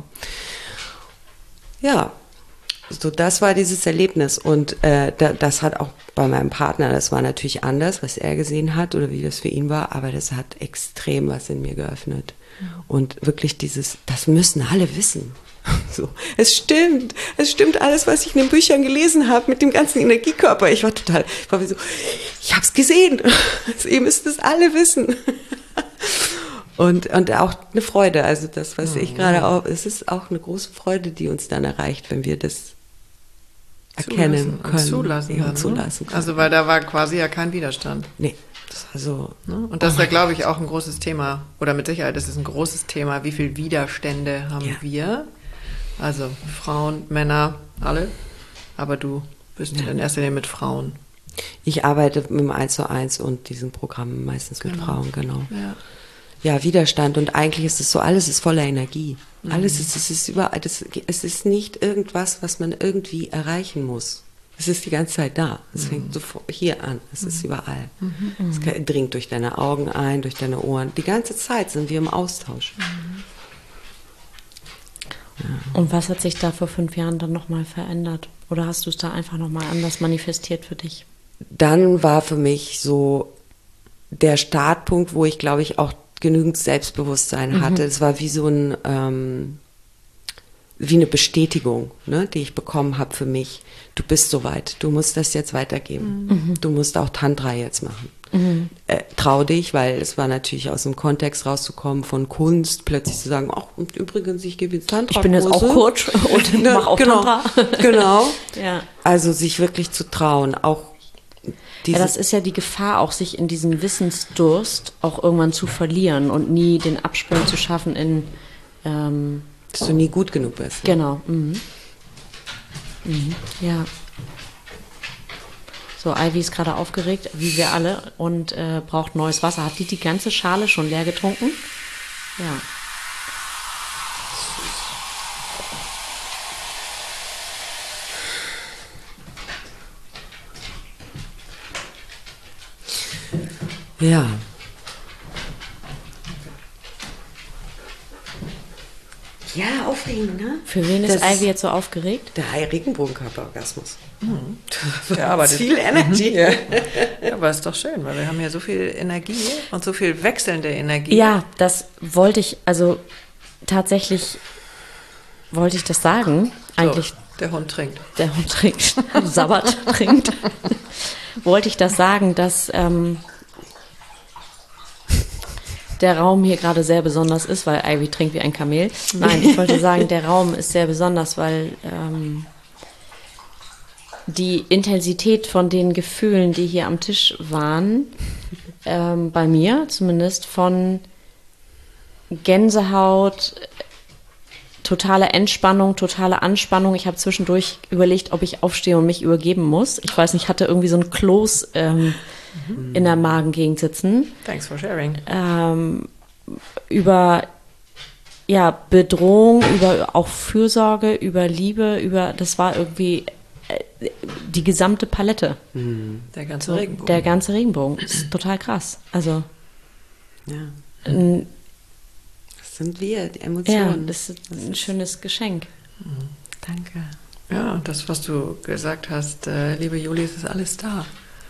Ja, so das war dieses Erlebnis. Und äh, da, das hat auch bei meinem Partner, das war natürlich anders, was er gesehen hat oder wie das für ihn war, aber das hat extrem was in mir geöffnet. Mhm. Und wirklich dieses, das müssen alle wissen. So, es stimmt, es stimmt alles, was ich in den Büchern gelesen habe mit dem ganzen Energiekörper. Ich war total, ich war wie so, ich habe es gesehen. Also, ihr müsst es alle wissen. Und, und auch eine Freude, also das, was ich gerade auch, es ist auch eine große Freude, die uns dann erreicht, wenn wir das erkennen können. Und zulassen, ja, dann, zulassen können. Also weil da war quasi ja kein Widerstand. Nee. Also, und das oh ist ja, glaube ich, auch ein großes Thema, oder mit Sicherheit ist es ein großes Thema, wie viel Widerstände haben ja. wir? Also Frauen, Männer, alle, aber du bist ja. in erster Linie mit Frauen. Ich arbeite mit dem eins zu eins und diesen Programmen meistens genau. mit Frauen, genau. Ja. ja, Widerstand und eigentlich ist es so, alles ist voller Energie. Alles ist, es ist überall, das, es ist nicht irgendwas, was man irgendwie erreichen muss. Es ist die ganze Zeit da. Es fängt sofort hier an. Es ist überall. Es kann, dringt durch deine Augen ein, durch deine Ohren. Die ganze Zeit sind wir im Austausch. Ja. Und was hat sich da vor fünf Jahren dann nochmal verändert? Oder hast du es da einfach nochmal anders manifestiert für dich? Dann war für mich so der Startpunkt, wo ich, glaube ich, auch genügend Selbstbewusstsein hatte. Es war wie so ein, ähm, wie eine Bestätigung, ne, die ich bekommen habe für mich. Du bist soweit, du musst das jetzt weitergeben. Mhm. Du musst auch Tantra jetzt machen. Mhm. Äh, trau dich, weil es war natürlich aus dem Kontext rauszukommen von Kunst, plötzlich zu sagen, ach, und übrigens, ich gebe jetzt Tantra. Ich bin jetzt auch Coach und ne, mache auch genau, Tantra. Genau. Ja. Also sich wirklich zu trauen, auch ja, das ist ja die Gefahr, auch sich in diesem Wissensdurst auch irgendwann zu verlieren und nie den Absprung zu schaffen in ähm, dass du nie gut genug bist. Ne? Genau. Mhm. Mhm. Ja. So, Ivy ist gerade aufgeregt, wie wir alle, und äh, braucht neues Wasser. Hat die die ganze Schale schon leer getrunken? Ja. Ja. Ja, aufregend, ne? Für wen ist das Ivy jetzt so aufgeregt? Der Regenbogenkörperorgasmus. Mhm. Der arbeitet viel Energie. Ja. Ja, aber ist doch schön, weil wir haben ja so viel Energie und so viel wechselnde Energie. Ja, das wollte ich, also tatsächlich wollte ich das sagen. Eigentlich. So, der Hund trinkt. Der Hund trinkt. Sabbat trinkt. Wollte ich das sagen, dass ähm, der Raum hier gerade sehr besonders ist, weil Ivy trinkt wie ein Kamel. Nein, ich wollte sagen, der Raum ist sehr besonders, weil ähm, die Intensität von den Gefühlen, die hier am Tisch waren, ähm, bei mir zumindest, von Gänsehaut, totale Entspannung, totale Anspannung. Ich habe zwischendurch überlegt, ob ich aufstehe und mich übergeben muss. Ich weiß nicht, ich hatte irgendwie so ein Kloß ähm, mhm. in der Magengegend sitzen. Thanks for sharing. Ähm, über ja, Bedrohung, über auch Fürsorge, über Liebe, über, das war irgendwie äh, die gesamte Palette. Mhm. Der ganze so, Regenbogen. Der ganze Regenbogen. Das ist total krass. Also ja. N- sind wir, die Emotionen. Ja, das ist ein schönes Geschenk. Mhm. Danke. Ja, das, was du gesagt hast, äh, liebe Juli, es ist alles da.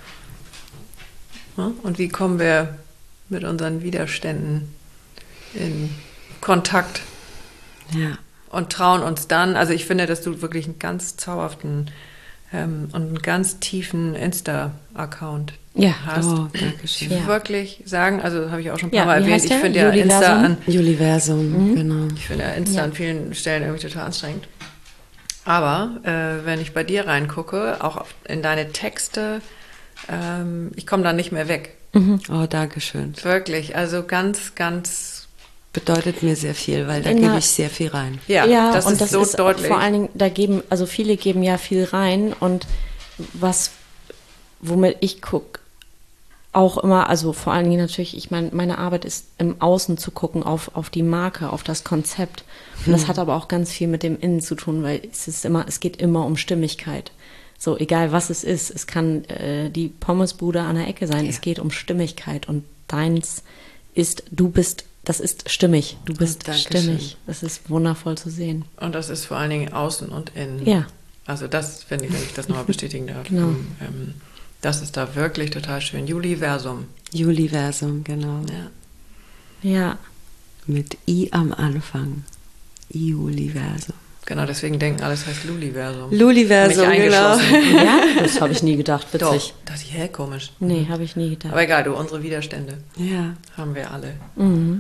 Ja? Und wie kommen wir mit unseren Widerständen in Kontakt? Ja. Und trauen uns dann, also ich finde, dass du wirklich einen ganz zauberhaften ähm, und einen ganz tiefen Insta-Account ja. hast. Oh, danke schön. Ich wirklich sagen, also habe ich auch schon ein paar ja, Mal erwähnt, ich finde ja Insta an Juliversum, mhm. genau. Ich finde ja Insta ja. an vielen Stellen irgendwie total anstrengend. Aber äh, wenn ich bei dir reingucke, auch in deine Texte, ähm, ich komme da nicht mehr weg. Mhm. Oh, danke schön. Wirklich, also ganz, ganz bedeutet mir sehr viel, weil da In gebe ich sehr viel rein. Ja, ja das und ist das so ist deutlich. Vor allen Dingen, da geben, also viele geben ja viel rein und was, womit ich gucke, auch immer, also vor allen Dingen natürlich, ich meine, meine Arbeit ist im Außen zu gucken, auf, auf die Marke, auf das Konzept. Und das hm. hat aber auch ganz viel mit dem Innen zu tun, weil es ist immer, es geht immer um Stimmigkeit. So, egal was es ist, es kann äh, die Pommesbude an der Ecke sein, ja. Es geht um Stimmigkeit und deins ist, du bist, das ist stimmig, du bist oh, stimmig. Das ist wundervoll zu sehen. Und das ist vor allen Dingen außen und innen. Ja. Also das finde ich, wenn ich das nochmal bestätigen darf. Genau. Ähm, das ist da wirklich total schön. Juliversum. Juliversum, genau. Ja. Ja. Mit I am Anfang. Juliversum. Genau, deswegen denken alles heißt Luliversum. Luliversum, genau. Ja, das habe ich nie gedacht, witzig. Doch, dachte ich, hä, komisch. Nee, habe ich nie gedacht. Aber egal, du, unsere Widerstände ja. haben wir alle. Mhm.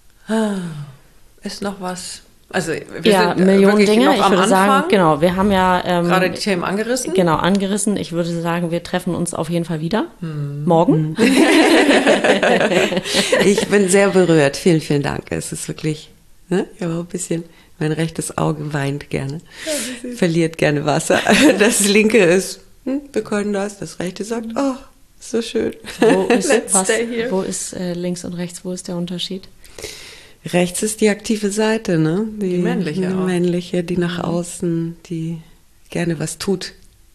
Ist noch was? Also wir ja, sind Millionen Dinge. noch Ich am würde Anfang. sagen, genau, wir haben ja ähm, gerade die Themen angerissen. Genau, angerissen. Ich würde sagen, wir treffen uns auf jeden Fall wieder. Hm. Morgen. Hm. Ich bin sehr berührt. Vielen, vielen Dank. Es ist wirklich, ne? Ich habe auch ein bisschen, mein rechtes Auge weint gerne, ja, verliert gerne Wasser. Das linke ist, hm, wir können das. Das rechte sagt, oh, so schön. Wo ist, was, wo ist äh, links und rechts, wo ist der Unterschied? Rechts ist die aktive Seite, ne? Die männliche Die auch. männliche, die nach außen, die gerne was tut.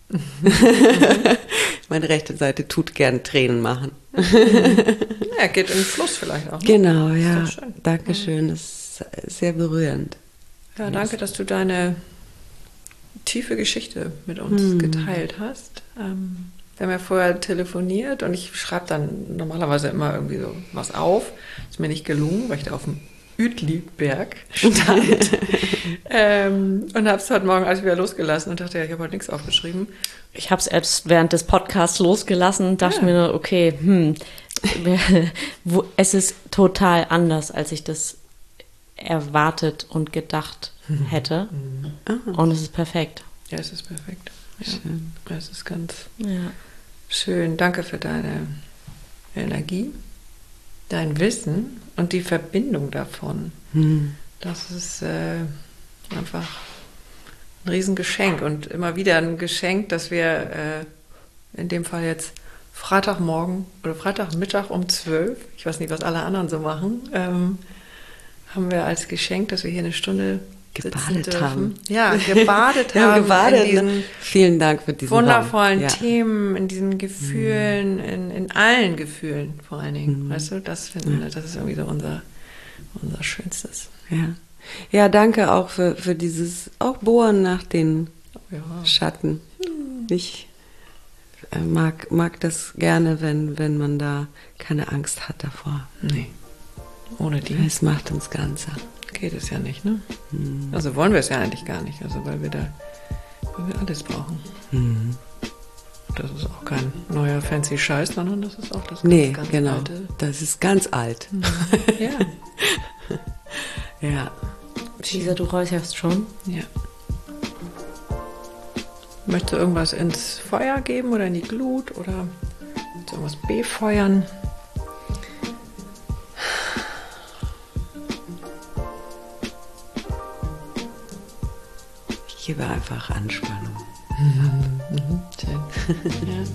Meine rechte Seite tut gern Tränen machen. Ja, geht in den Fluss vielleicht auch. Ne? Genau, Ist ja. doch schön. Dankeschön, das ist sehr berührend. Ja, danke, dass du deine tiefe Geschichte mit uns Hm. geteilt hast. Ähm, wir haben ja vorher telefoniert und ich schreibe dann normalerweise immer irgendwie so was auf. Ist mir nicht gelungen, weil ich da auf dem Uetliberg stand. ähm, und habe es heute Morgen alles wieder losgelassen und dachte, ja, ich habe heute nichts aufgeschrieben. Ich habe es erst während des Podcasts losgelassen, dachte Ja. mir nur, okay, hm, wo, es ist total anders, als ich das erwartet und gedacht hätte. Und es ist perfekt. Ja, es ist perfekt. Ja. Schön. Es ist ganz Ja. schön. Danke für deine Energie, dein Wissen und die Verbindung davon. Hm. Das ist äh, einfach ein Riesengeschenk und immer wieder ein Geschenk, dass wir äh, in dem Fall jetzt Freitagmorgen oder Freitagmittag um zwölf, ich weiß nicht, was alle anderen so machen, ähm, haben wir als Geschenk, dass wir hier eine Stunde sitzen Gebadet dürfen. haben. Ja, gebadet Wir haben haben gebadet, in diesen ne? Vielen Dank für diesen wundervollen Raum. Ja. Themen, in diesen Gefühlen, in, in allen Gefühlen vor allen Dingen. Weißt du, das finden wir, das ist irgendwie so unser, unser Schönstes. Ja. Ja, danke auch für, für dieses auch Bohren nach den Ja. Schatten. Ich äh, mag, mag das gerne, wenn, wenn man da keine Angst hat davor. Nee. Ohne die Es macht uns ganzer. geht es ja nicht, ne? Also wollen wir es ja eigentlich gar nicht, also weil wir da, weil wir alles brauchen. Mhm. Das ist auch kein neuer fancy Scheiß, sondern das ist auch das ganz, Nee, ganz genau. alte. Das ist ganz alt. Ja. Ja. Lisa, du räucherst schon. Ja. Möchtest du irgendwas ins Feuer geben oder in die Glut oder willst du irgendwas befeuern? Ich gebe einfach Anspannung. Schön. Ja.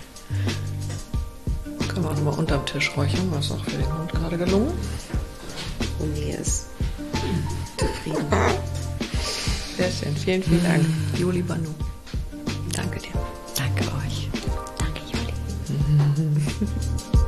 Können wir auch nochmal unterm Tisch räuchern, was auch für den Hund gerade gelungen. Und hier ist zufrieden. Sehr schön. Vielen, vielen Dank, Juli Banu. Danke dir. Danke euch. Danke, Juli.